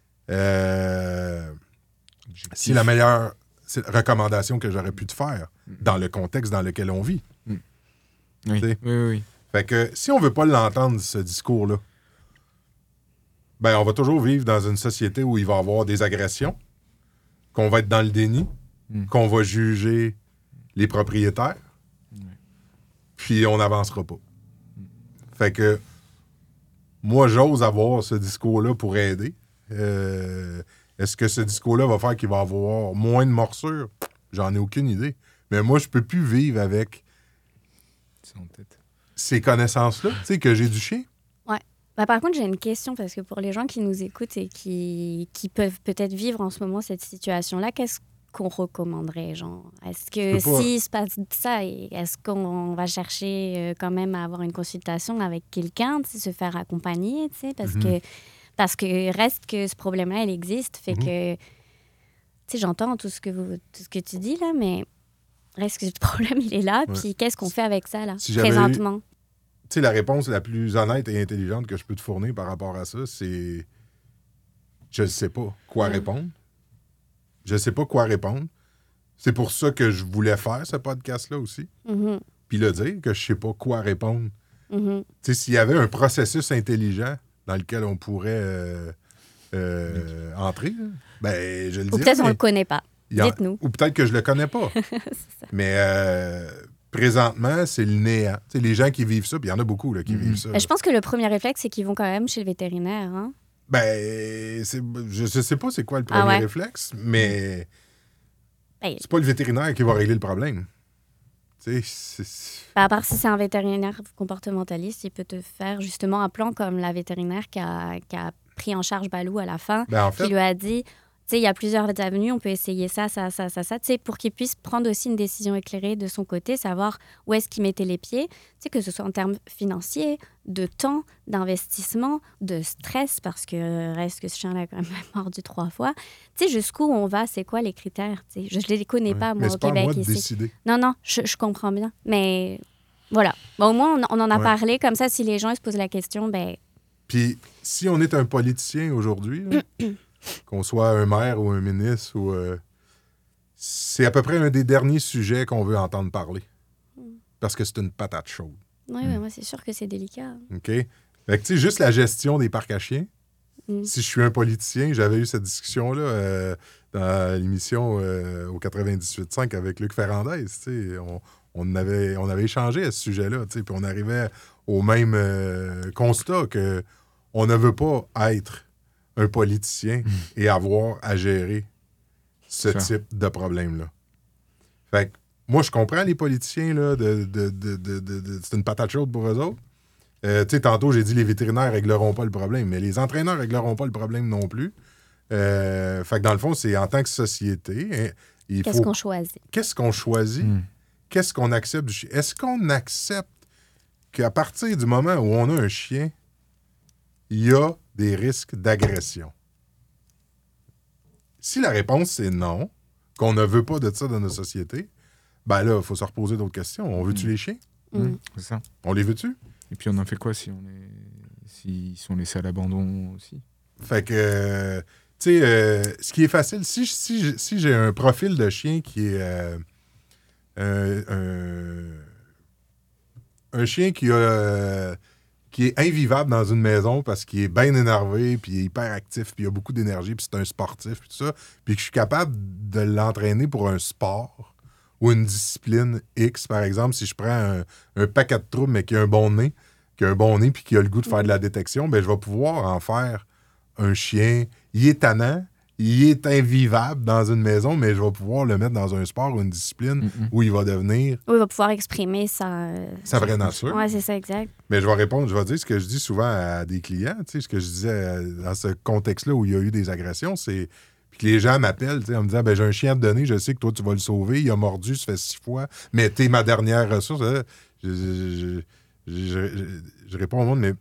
euh, Objectif. c'est la meilleure c'est la recommandation que j'aurais pu te faire dans le contexte dans lequel on vit. Oui. Tu sais. Oui, oui, oui. Fait que si on veut pas l'entendre, ce discours-là, ben on va toujours vivre dans une société où il va y avoir des agressions, qu'on va être dans le déni, Mm. qu'on va juger les propriétaires, puis on n'avancera pas. Fait que moi, j'ose avoir ce discours-là pour aider. Euh, est-ce que ce discours-là va faire qu'il va avoir moins de morsures? J'en ai aucune idée. Mais moi, je peux plus vivre avec C'est en tête. ces connaissances-là, tu sais, que j'ai du chien. Bah, par contre, j'ai une question parce que pour les gens qui nous écoutent et qui, qui peuvent peut-être vivre en ce moment cette situation-là, qu'est-ce qu'on recommanderait, genre? Est-ce que Je peux pas- s'il se passe ça, et est-ce qu'on va chercher euh, quand même à avoir une consultation avec quelqu'un, tu sais, se faire accompagner, tu sais, parce Mhm. que parce que reste que ce problème-là, il existe, fait Mhm. que, tu sais, j'entends tout ce que vous, tout ce que tu dis là, mais reste que le problème, il est là, Ouais. puis qu'est-ce qu'on fait avec ça là, Si j'avais eu- présentement? Tu sais, la réponse la plus honnête et intelligente que je peux te fournir par rapport à ça, c'est... Je ne sais pas quoi Ouais. répondre. Je ne sais pas quoi répondre. C'est pour ça que je voulais faire ce podcast-là aussi. Mhm, Puis le dire, que je ne sais pas quoi répondre. mhm. Tu sais, s'il y avait un processus intelligent dans lequel on pourrait euh, euh, entrer, là, ben, je le Ou dirais. peut-être on mais le connaît pas. il y en- Dites-nous. Ou peut-être que je le connais pas. Mais euh, présentement, c'est le néant. Tu sais, les gens qui vivent ça, puis il y en a beaucoup là, qui Mhm. vivent ça. Ben, je pense que le premier réflexe, c'est qu'ils vont quand même chez le vétérinaire. Hein? Ben, c'est- je ne sais pas c'est quoi le Ah premier ouais? réflexe, mais Ben, c'est pas le vétérinaire qui va régler le problème. Tu sais, c'est- ben, à part si c'est un vétérinaire comportementaliste, il peut te faire justement un plan comme la vétérinaire qui a, qui a pris en charge Balou à la fin, ben, en qui fait, lui a dit, tu sais, il y a plusieurs avenues, on peut essayer ça, ça, ça, ça, ça, tu sais, pour qu'il puisse prendre aussi une décision éclairée de son côté, savoir où est-ce qu'il mettait les pieds, tu sais, que ce soit en termes financiers, de temps, d'investissement, de stress, parce que reste que ce chien a quand même mordu trois fois. Tu sais, jusqu'où on va, c'est quoi les critères, tu sais. Je ne les connais ouais. pas, moi, mais au c'est pas à Québec moi de ici. décider. Non, non, je, je comprends bien. Mais voilà. Bon, au moins, on, on en a Ouais. parlé. Comme ça, si les gens ils se posent la question, ben Puis, si on est un politicien aujourd'hui, là, qu'on soit un maire ou un ministre, ou euh, c'est à peu près un des derniers sujets qu'on veut entendre parler. Parce que c'est une patate chaude. oui, Mm. ouais, moi, c'est sûr que c'est délicat. OK? Fait que, tu sais, juste la gestion des parcs à chiens, Mm. Si je suis un politicien, j'avais eu cette discussion-là euh, dans l'émission euh, au quatre-vingt-dix-huit virgule cinq avec Luc Ferrandez. On, on, avait, on avait échangé à ce sujet-là, puis on arrivait au même euh, constat que on ne veut pas être un politicien mm. et avoir à gérer ce Ça. type de problème-là. Fait que moi, je comprends les politiciens, là, de, de, de, de, de, de c'est une patate chaude pour eux autres. Euh, tu sais, tantôt, j'ai dit les vétérinaires ne régleront pas le problème, mais les entraîneurs ne régleront pas le problème non plus. Euh, fait que dans le fond, c'est en tant que société. Hein, il Qu'est-ce faut... qu'on choisit? Qu'est-ce qu'on choisit? Mm. Qu'est-ce qu'on accepte du chien? Est-ce qu'on accepte qu'à partir du moment où on a un chien, il y a des risques d'agression? Si la réponse, c'est non, qu'on ne veut pas de ça dans notre société, ben là, il faut se reposer d'autres questions. On veut-tu Mm. les chiens? Mm. C'est ça. On les veut-tu? Et puis on en fait quoi si on est... s'ils sont laissés à l'abandon aussi? Fait que, euh, tu sais, euh, ce qui est facile, si, si, si j'ai un profil de chien qui est euh, un, un, un chien qui, a, euh, qui est invivable dans une maison parce qu'il est bien énervé, puis il est hyper actif, puis il a beaucoup d'énergie, puis c'est un sportif, puis tout ça, puis que je suis capable de l'entraîner pour un sport ou une discipline X, par exemple, si je prends un, un paquet de troubles, mais qui a un bon nez, qui a un bon nez, puis qui a le goût de faire de la détection, ben je vais pouvoir en faire un chien. Il est tannant, il est invivable dans une maison, mais je vais pouvoir le mettre dans un sport ou une discipline Mm-mm. où il va devenir Oui, il va pouvoir exprimer sa... sa vraie nature. Oui, c'est ça, exact. Mais je vais répondre, je vais dire ce que je dis souvent à des clients, tu sais, ce que je disais dans ce contexte-là où il y a eu des agressions, c'est puis que les gens m'appellent, tu sais, en me disant, ben j'ai un chien à te donner, je sais que toi, tu vas le sauver, il a mordu, ça fait six fois, mais t'es ma dernière ressource. Je, je, je, je, je, je réponds au monde, mais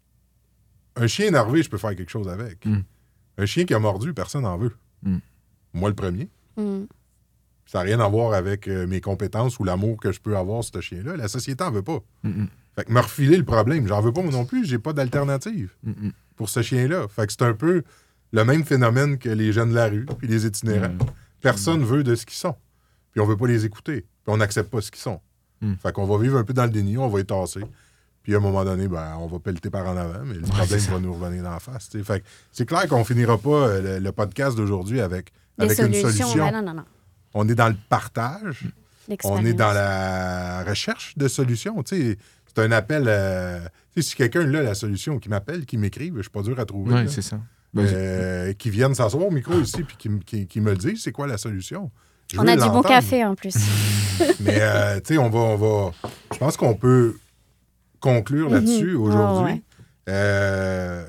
un chien énervé, je peux faire quelque chose avec. Mm. Un chien qui a mordu, personne n'en veut. Mm. Moi, le premier. Mm. Ça n'a rien à voir avec euh, mes compétences ou l'amour que je peux avoir, ce chien-là. La société n'en veut pas. Mm-mm. Fait que me refiler le problème, j'en veux pas moi non plus, j'ai pas d'alternative Mm-mm. pour ce chien-là. Fait que c'est un peu le même phénomène que les jeunes de la rue puis les itinérants. Mm. Personne veut de ce qu'ils sont. Puis on veut pas les écouter. Puis on n'accepte pas ce qu'ils sont. Mm. Fait qu'on va vivre un peu dans le déni, on va y tasser. Puis à un moment donné, ben, on va pelleter par en avant, mais le Ouais, problème c'est ça. va nous revenir dans la face. T'sais. Fait que c'est clair qu'on finira pas euh, le, le podcast d'aujourd'hui avec, Des avec solutions. une solution. Ouais, non, non, non. On est dans le partage. On L'expérience. est dans la recherche de solutions. Tu sais, c'est un appel. euh, tu sais, si quelqu'un a la solution, qui m'appelle, qui m'écrive, je suis pas dur à trouver. Ouais, là. c'est ça. Bah, Euh, qui viennent s'asseoir au micro ici puis qui, m- qui- qui me le disent, c'est quoi la solution. Je On veux a du bon l'entendre. café en plus. Mais euh, tu sais, on va, on va. Je pense qu'on peut conclure là-dessus Mhm. aujourd'hui. Ah ouais. Euh,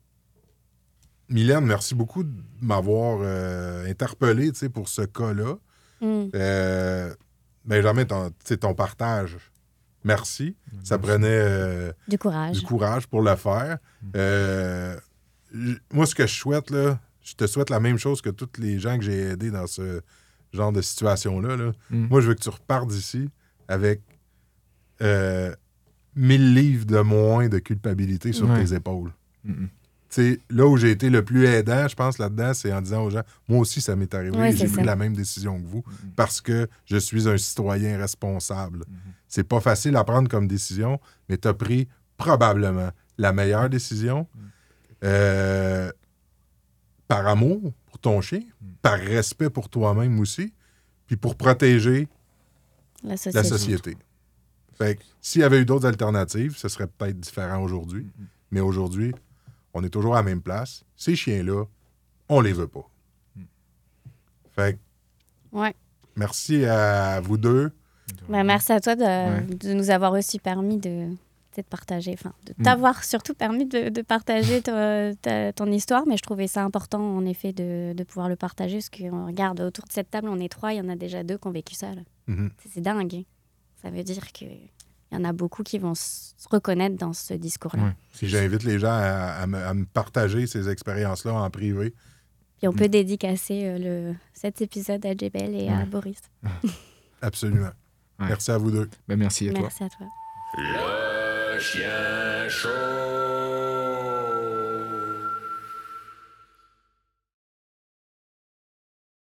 Mylène, merci beaucoup de m'avoir euh, interpellé, tu sais, pour ce cas-là. Mm. Euh, Benjamin, ton, tu sais, ton partage, merci. Ça Merci. prenait euh, Du courage. du courage pour le faire. Euh, j- moi, ce que je souhaite, là, je te souhaite la même chose que tous les gens que j'ai aidés dans ce genre de situation-là. Là. Mm. Moi, je veux que tu repartes d'ici avec euh, mille livres de moins de culpabilité sur Ouais. tes épaules. Mm-mm. Tu sais, là où j'ai été le plus aidant, je pense, là-dedans, c'est en disant aux gens, moi aussi, ça m'est arrivé, Ouais, et j'ai c'est pris ça. la même décision que vous, Mm-mm. parce que je suis un citoyen responsable. Mhm. C'est pas facile à prendre comme décision, mais tu as pris probablement la meilleure décision euh, par amour pour ton chien, par respect pour toi-même aussi, puis pour protéger La société. la société. Fait que s'il y avait eu d'autres alternatives, ce serait peut-être différent aujourd'hui, Mhm. mais aujourd'hui, on est toujours à la même place. Ces chiens-là, on les veut pas. Mhm. Fait que Ouais. merci à vous deux. Ben, merci à toi de, Ouais. de nous avoir aussi permis de, de partager, enfin, de Mm. t'avoir surtout permis de, de partager ta- ta- ton histoire, mais je trouvais ça important, en effet, de, de pouvoir le partager, parce qu'on regarde autour de cette table, on est trois, il y en a déjà deux qui ont vécu ça. Là. Mhm. C'est- C'est dingue. hein. Ça veut dire qu'il y en a beaucoup qui vont se reconnaître dans ce discours-là. Ouais. Puis j'invite les gens à, à me, à me partager ces expériences-là en privé. Puis on peut dédicacer euh, le, cet épisode à Jebel et à Ouais. Boris. Absolument. Ouais. Merci à vous deux. Ben, merci à toi. Merci à toi. Le chien chaud.